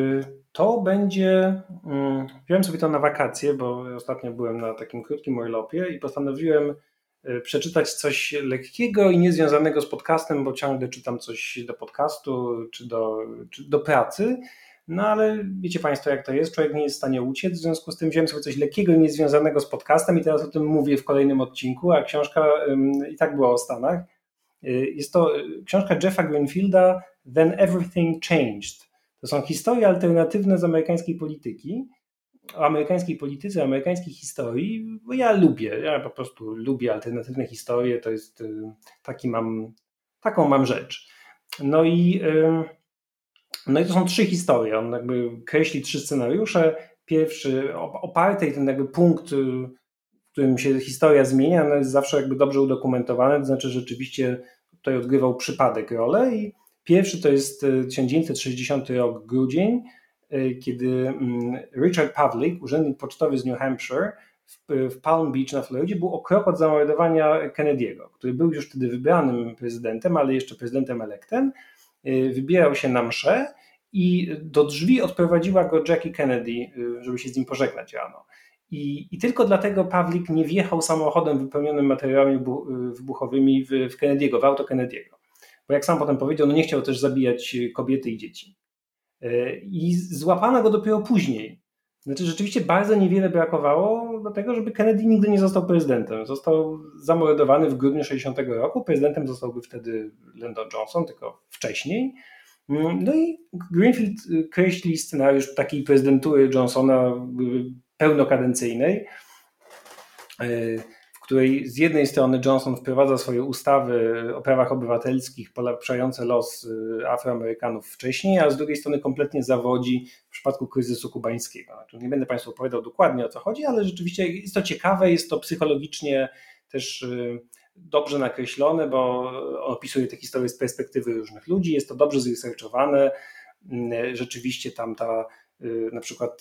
to będzie, wziąłem sobie to na wakacje, bo ostatnio byłem na takim krótkim urlopie i postanowiłem przeczytać coś lekkiego i niezwiązanego z podcastem, bo ciągle czytam coś do podcastu czy do, czy do pracy, no ale wiecie Państwo jak to jest, człowiek nie jest w stanie uciec, w związku z tym wziąłem sobie coś lekkiego i niezwiązanego z podcastem i teraz o tym mówię w kolejnym odcinku, a książka i tak była o Stanach. Jest to książka Jeffa Greenfielda Then Everything Changed. To są historie alternatywne z amerykańskiej polityki, o amerykańskiej polityce, amerykańskiej historii, bo ja lubię, ja po prostu lubię alternatywne historie, to jest taki mam, taką mam rzecz. No i, no i to są trzy historie, on jakby kreśli trzy scenariusze, pierwszy oparty i ten jakby punkt, w którym się historia zmienia, no jest zawsze jakby dobrze udokumentowany, to znaczy rzeczywiście tutaj odgrywał przypadek rolę i pierwszy to jest tysiąc dziewięćset sześćdziesiąty rok, grudzień, kiedy Richard Pavlik, urzędnik pocztowy z New Hampshire w Palm Beach na Florydzie był o krok od zamordowania Kennedy'ego, który był już wtedy wybranym prezydentem, ale jeszcze prezydentem elektem, wybierał się na mszę i do drzwi odprowadziła go Jackie Kennedy, żeby się z nim pożegnać rano. I, I tylko dlatego Pavlik nie wjechał samochodem wypełnionym materiałami wybuchowymi w, w Kennedy'ego, w auto Kennedy'ego. Bo jak sam potem powiedział, no nie chciał też zabijać kobiety i dzieci. I złapano go dopiero później. Znaczy rzeczywiście bardzo niewiele brakowało do tego, żeby Kennedy nigdy nie został prezydentem. Został zamordowany w grudniu sześćdziesiątego roku, prezydentem zostałby wtedy Lyndon Johnson, tylko wcześniej. No i Greenfield kreśli scenariusz takiej prezydentury Johnsona pełnokadencyjnej, w której z jednej strony Johnson wprowadza swoje ustawy o prawach obywatelskich polepszające los Afroamerykanów wcześniej, a z drugiej strony kompletnie zawodzi w przypadku kryzysu kubańskiego. Znaczy, nie będę Państwu opowiadał dokładnie o co chodzi, ale rzeczywiście jest to ciekawe, jest to psychologicznie też dobrze nakreślone, bo opisuje te historie z perspektywy różnych ludzi, jest to dobrze zresearchowane, rzeczywiście tam ta na przykład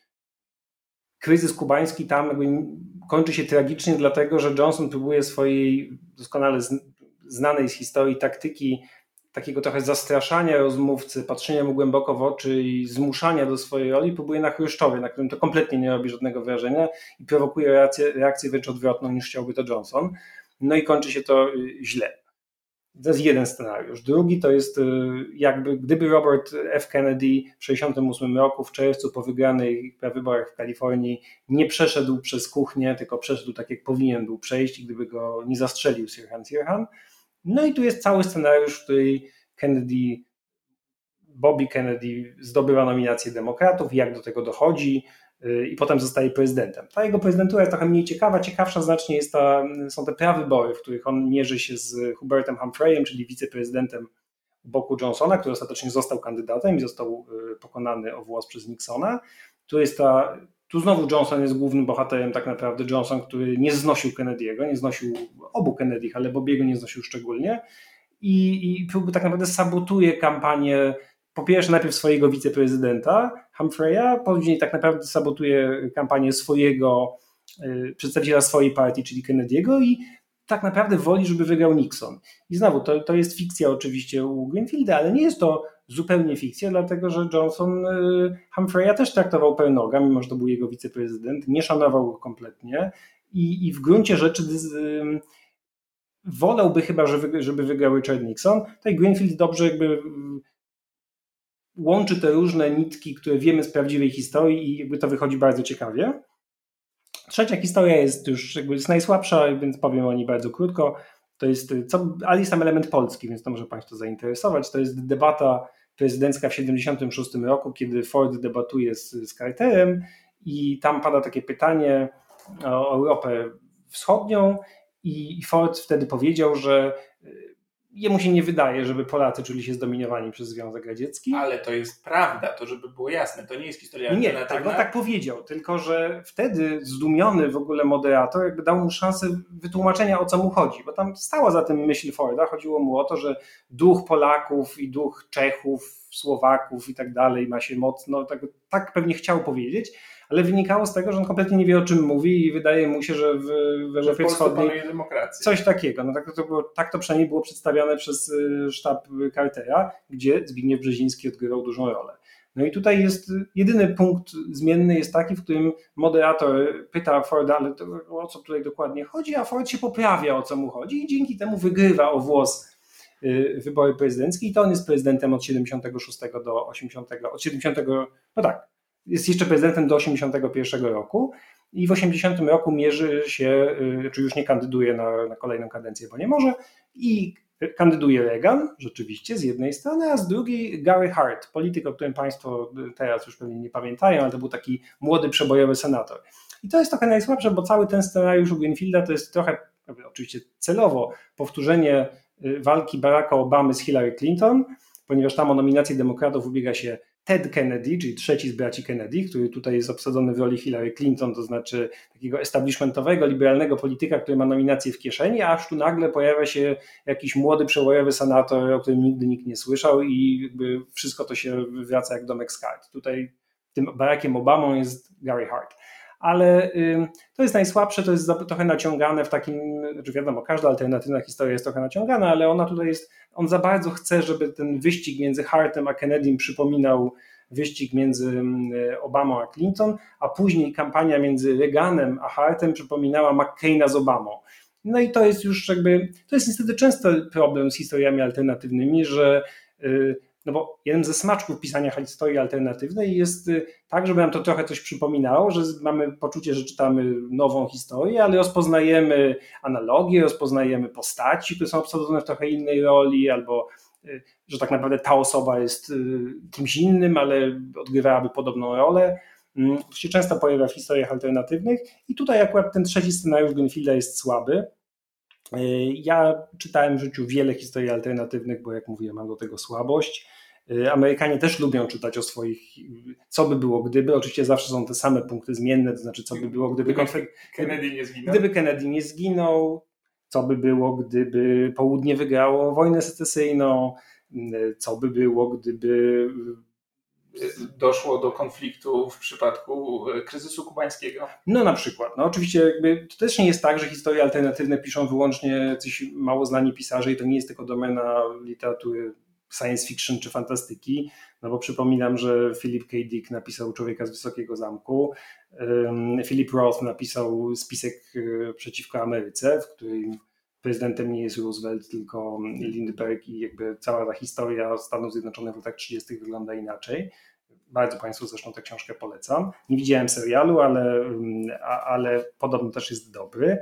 kryzys kubański tam jakby kończy się tragicznie, dlatego że Johnson próbuje swojej doskonale znanej z historii taktyki takiego trochę zastraszania rozmówcy, patrzenia mu głęboko w oczy i zmuszania do swojej roli, próbuje na Chruszczowie, na którym to kompletnie nie robi żadnego wrażenia i prowokuje reakcję, reakcję wręcz odwrotną niż chciałby to Johnson. No i kończy się to źle. To jest jeden scenariusz. Drugi to jest jakby, gdyby Robert F. Kennedy w tysiąc dziewięćset sześćdziesiątym ósmym roku w czerwcu po wygranej wyborach w Kalifornii nie przeszedł przez kuchnię, tylko przeszedł tak jak powinien był przejść i gdyby go nie zastrzelił Sirhan Sirhan. No i tu jest cały scenariusz, w którym Kennedy, Bobby Kennedy zdobywa nominację demokratów, jak do tego dochodzi i potem zostaje prezydentem. Ta jego prezydentura jest trochę mniej ciekawa, ciekawsza znacznie jest ta, są te prawybory, w których on mierzy się z Hubertem Humphreyem, czyli wiceprezydentem u boku Johnsona, który ostatecznie został kandydatem i został pokonany o włos przez Nixona. Tu jest ta, tu znowu Johnson jest głównym bohaterem tak naprawdę, Johnson, który nie znosił Kennedy'ego, nie znosił obu Kennedy'ch, ale Bobbiego nie znosił szczególnie i, i tak naprawdę sabotuje kampanię. Po pierwsze najpierw swojego wiceprezydenta Humphreya, później tak naprawdę sabotuje kampanię swojego y, przedstawiciela swojej partii, czyli Kennedy'ego i tak naprawdę woli, żeby wygrał Nixon. I znowu, to, to jest fikcja oczywiście u Greenfielda, ale nie jest to zupełnie fikcja, dlatego że Johnson y, Humphrey'a też traktował per noga, mimo że to był jego wiceprezydent, nie szanował go kompletnie i, i w gruncie rzeczy y, wolałby chyba, żeby, żeby wygrał Richard Nixon. Tutaj Greenfield dobrze jakby y, łączy te różne nitki, które wiemy z prawdziwej historii i jakby to wychodzi bardzo ciekawie. Trzecia historia jest już jakby jest najsłabsza, więc powiem o niej bardzo krótko. To jest, co, ale jest tam element polski, więc to może Państwa zainteresować. To jest debata prezydencka w siedemdziesiątym szóstym roku, kiedy Ford debatuje z, z Carterem i tam pada takie pytanie o Europę Wschodnią i Ford wtedy powiedział, że jemu się nie wydaje, żeby Polacy czuli się zdominowani przez Związek Radziecki. Ale to jest prawda, to żeby było jasne, to nie jest historia alternatywna. Nie, tak, on tak powiedział, tylko że wtedy zdumiony w ogóle moderator jakby dał mu szansę wytłumaczenia, o co mu chodzi, bo tam stała za tym myśl Forda, chodziło mu o to, że duch Polaków i duch Czechów, Słowaków i tak dalej ma się mocno, tak, tak pewnie chciał powiedzieć, ale wynikało z tego, że on kompletnie nie wie, o czym mówi i wydaje mu się, że w, w Europie Wschodniej coś takiego. No tak, to było, tak to przynajmniej było przedstawiane przez sztab Cartera, gdzie Zbigniew Brzeziński odgrywał dużą rolę. No i tutaj jest jedyny punkt zmienny jest taki, w którym moderator pyta Forda, ale to, o co tutaj dokładnie chodzi, a Ford się poprawia, o co mu chodzi i dzięki temu wygrywa o włos wybory prezydenckie i to on jest prezydentem od siedemdziesiątego szóstego do osiemdziesiątego, od siedemdziesiątego, no tak, jest jeszcze prezydentem do osiemdziesiątego pierwszego roku i w osiemdziesiątym roku mierzy się, czy już nie kandyduje na, na kolejną kadencję, bo nie może i kandyduje Reagan, rzeczywiście z jednej strony, a z drugiej Gary Hart, polityk, o którym Państwo teraz już pewnie nie pamiętają, ale to był taki młody, przebojowy senator. I to jest trochę najsłabsze, bo cały ten scenariusz u Greenfielda to jest trochę, oczywiście celowo, powtórzenie walki Baracka Obamy z Hillary Clinton, ponieważ tam o nominację demokratów ubiega się Ted Kennedy, czyli trzeci z braci Kennedy, który tutaj jest obsadzony w roli Hillary Clinton, to znaczy takiego establishmentowego, liberalnego polityka, który ma nominację w kieszeni, a aż tu nagle pojawia się jakiś młody, przełojowy senator, o którym nigdy nikt nie słyszał i jakby wszystko to się wraca jak domek z kart. Tutaj tym Barackiem Obamą jest Gary Hart. Ale y, to jest najsłabsze, to jest za, trochę naciągane w takim, znaczy wiadomo, każda alternatywna historia jest trochę naciągana, ale ona tutaj jest, on za bardzo chce, żeby ten wyścig między Hartem a Kennedym przypominał wyścig między Obamą a Clinton, a później kampania między Reaganem a Hartem przypominała McCaina z Obamą. No i to jest już jakby, to jest niestety często problem z historiami alternatywnymi, że y, no bo jeden ze smaczków pisania historii alternatywnej jest tak, żeby nam to trochę coś przypominało, że mamy poczucie, że czytamy nową historię, ale rozpoznajemy analogie, rozpoznajemy postaci, które są obsadzone w trochę innej roli, albo że tak naprawdę ta osoba jest kimś innym, ale odgrywałaby podobną rolę. To się często pojawia w historiach alternatywnych i tutaj akurat ten trzeci scenariusz Greenfielda jest słaby. Ja czytałem w życiu wiele historii alternatywnych, bo jak mówiłem, mam do tego słabość. Amerykanie też lubią czytać o swoich, co by było gdyby, oczywiście zawsze są te same punkty zmienne, to znaczy co by było gdyby Gdyby Kennedy nie zginął, gdyby Kennedy nie zginął, co by było gdyby Południe wygrało wojnę secesyjną, co by było gdyby doszło do konfliktu w przypadku kryzysu kubańskiego? No na przykład. No oczywiście jakby to też nie jest tak, że historie alternatywne piszą wyłącznie coś mało znani pisarze i to nie jest tylko domena literatury science fiction czy fantastyki, no bo przypominam, że Philip K. Dick napisał Człowieka z Wysokiego Zamku, Philip Roth napisał Spisek przeciwko Ameryce, w którym prezydentem nie jest Roosevelt, tylko Lindbergh i jakby cała ta historia Stanów Zjednoczonych w latach trzydziestych wygląda inaczej. Bardzo Państwu zresztą tę książkę polecam. Nie widziałem serialu, ale, ale podobno też jest dobry.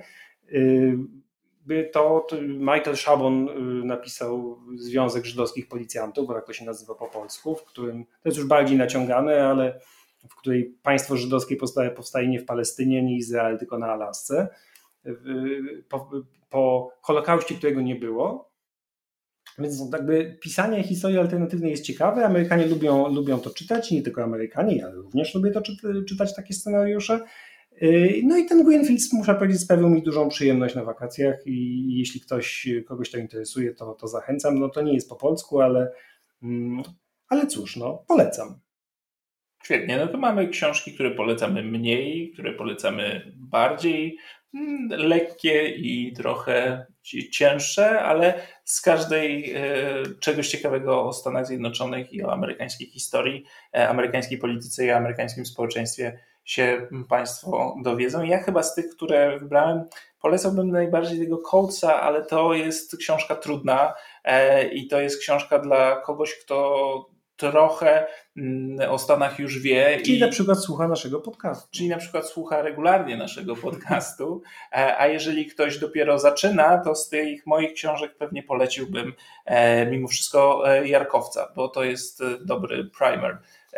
To, to Michael Chabon napisał Związek Żydowskich Policjantów, bo tak to się nazywa po polsku, w którym to jest już bardziej naciągane, ale w której państwo żydowskie powstaje, powstaje nie w Palestynie, nie Izrael, tylko na Alasce. Po, po Holokauście, którego nie było. Więc jakby pisanie historii alternatywnej jest ciekawe. Amerykanie lubią, lubią to czytać, nie tylko Amerykanie, ja również lubię to czy, czytać takie scenariusze. No i ten Greenfield, muszę powiedzieć, sprawił mi dużą przyjemność na wakacjach i jeśli ktoś, kogoś to interesuje, to, to zachęcam. No to nie jest po polsku, ale, ale cóż, no polecam. Świetnie, no to mamy książki, które polecamy mniej, które polecamy bardziej, lekkie i trochę cięższe, ale z każdej czegoś ciekawego o Stanach Zjednoczonych i o amerykańskiej historii, amerykańskiej polityce i amerykańskim społeczeństwie się Państwo dowiedzą. Ja chyba z tych, które wybrałem, polecałbym najbardziej tego Coatesa, ale to jest książka trudna i to jest książka dla kogoś, kto trochę o Stanach już wie. Czyli i, na przykład słucha naszego podcastu. Czyli na przykład słucha regularnie naszego podcastu, a jeżeli ktoś dopiero zaczyna, to z tych moich książek pewnie poleciłbym mimo wszystko Jarkowca, bo to jest dobry primer.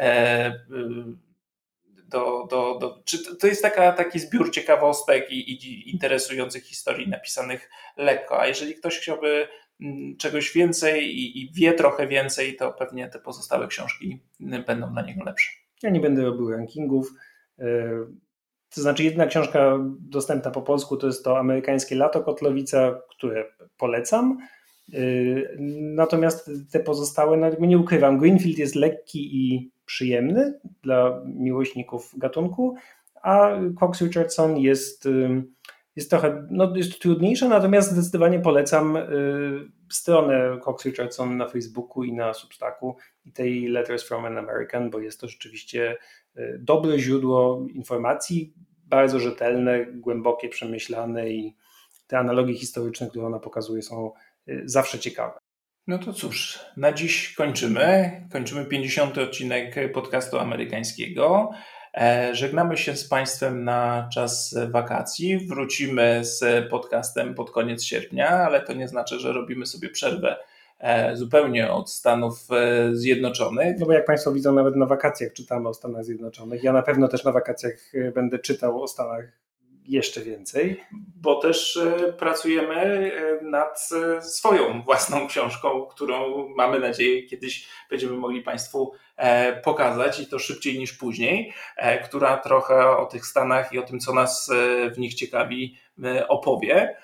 Do, do, do, czy to jest taka, taki zbiór ciekawostek i, i interesujących historii napisanych lekko, a jeżeli ktoś chciałby czegoś więcej i, i wie trochę więcej, to pewnie te pozostałe książki będą dla niego lepsze. Ja nie będę robił rankingów. To znaczy jedna książka dostępna po polsku to jest to Amerykańskie Lato Kotlowica, które polecam. Natomiast te pozostałe, no nie ukrywam, Greenfield jest lekki i przyjemny dla miłośników gatunku, a Cox Richardson jest, jest trochę no jest trudniejsza, natomiast zdecydowanie polecam stronę Cox Richardson na Facebooku i na Substacku i tej Letters from an American, bo jest to rzeczywiście dobre źródło informacji, bardzo rzetelne, głębokie, przemyślane i te analogie historyczne, które ona pokazuje, są zawsze ciekawe. No to cóż, na dziś kończymy. Kończymy pięćdziesiąty odcinek podcastu amerykańskiego. Żegnamy się z Państwem na czas wakacji. Wrócimy z podcastem pod koniec sierpnia, ale to nie znaczy, że robimy sobie przerwę zupełnie od Stanów Zjednoczonych. No bo jak Państwo widzą, nawet na wakacjach czytamy o Stanach Zjednoczonych. Ja na pewno też na wakacjach będę czytał o Stanach jeszcze więcej. Bo też pracujemy nad swoją własną książką, którą mamy nadzieję kiedyś będziemy mogli Państwu pokazać i to szybciej niż później, która trochę o tych Stanach i o tym, co nas w nich ciekawi, opowie.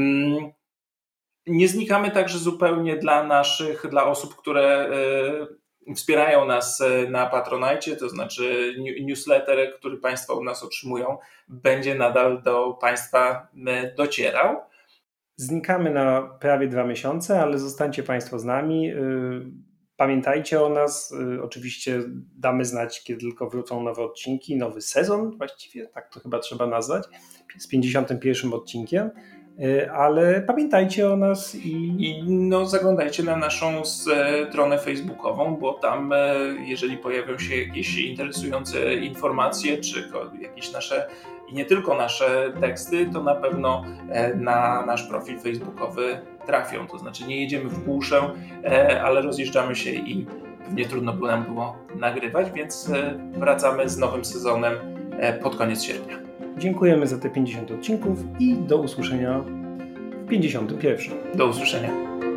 Nie znikamy także zupełnie dla naszych, dla osób, które wspierają nas na Patronite, to znaczy newsletter, który Państwo u nas otrzymują, będzie nadal do Państwa docierał. Znikamy na prawie dwa miesiące, ale zostańcie Państwo z nami. Pamiętajcie o nas. Oczywiście damy znać, kiedy tylko wrócą nowe odcinki, nowy sezon właściwie, tak to chyba trzeba nazwać, z pięćdziesiątym pierwszym odcinkiem. Ale pamiętajcie o nas i... I no, zaglądajcie na naszą stronę facebookową, bo tam jeżeli pojawią się jakieś interesujące informacje, czy jakieś nasze i nie tylko nasze teksty, to na pewno na nasz profil facebookowy trafią. To znaczy nie jedziemy w głuszę, ale rozjeżdżamy się i pewnie trudno by nam było nagrywać, więc wracamy z nowym sezonem pod koniec sierpnia. Dziękujemy za te pięćdziesiąt odcinków i do usłyszenia w pięćdziesiątym pierwszym. Do usłyszenia.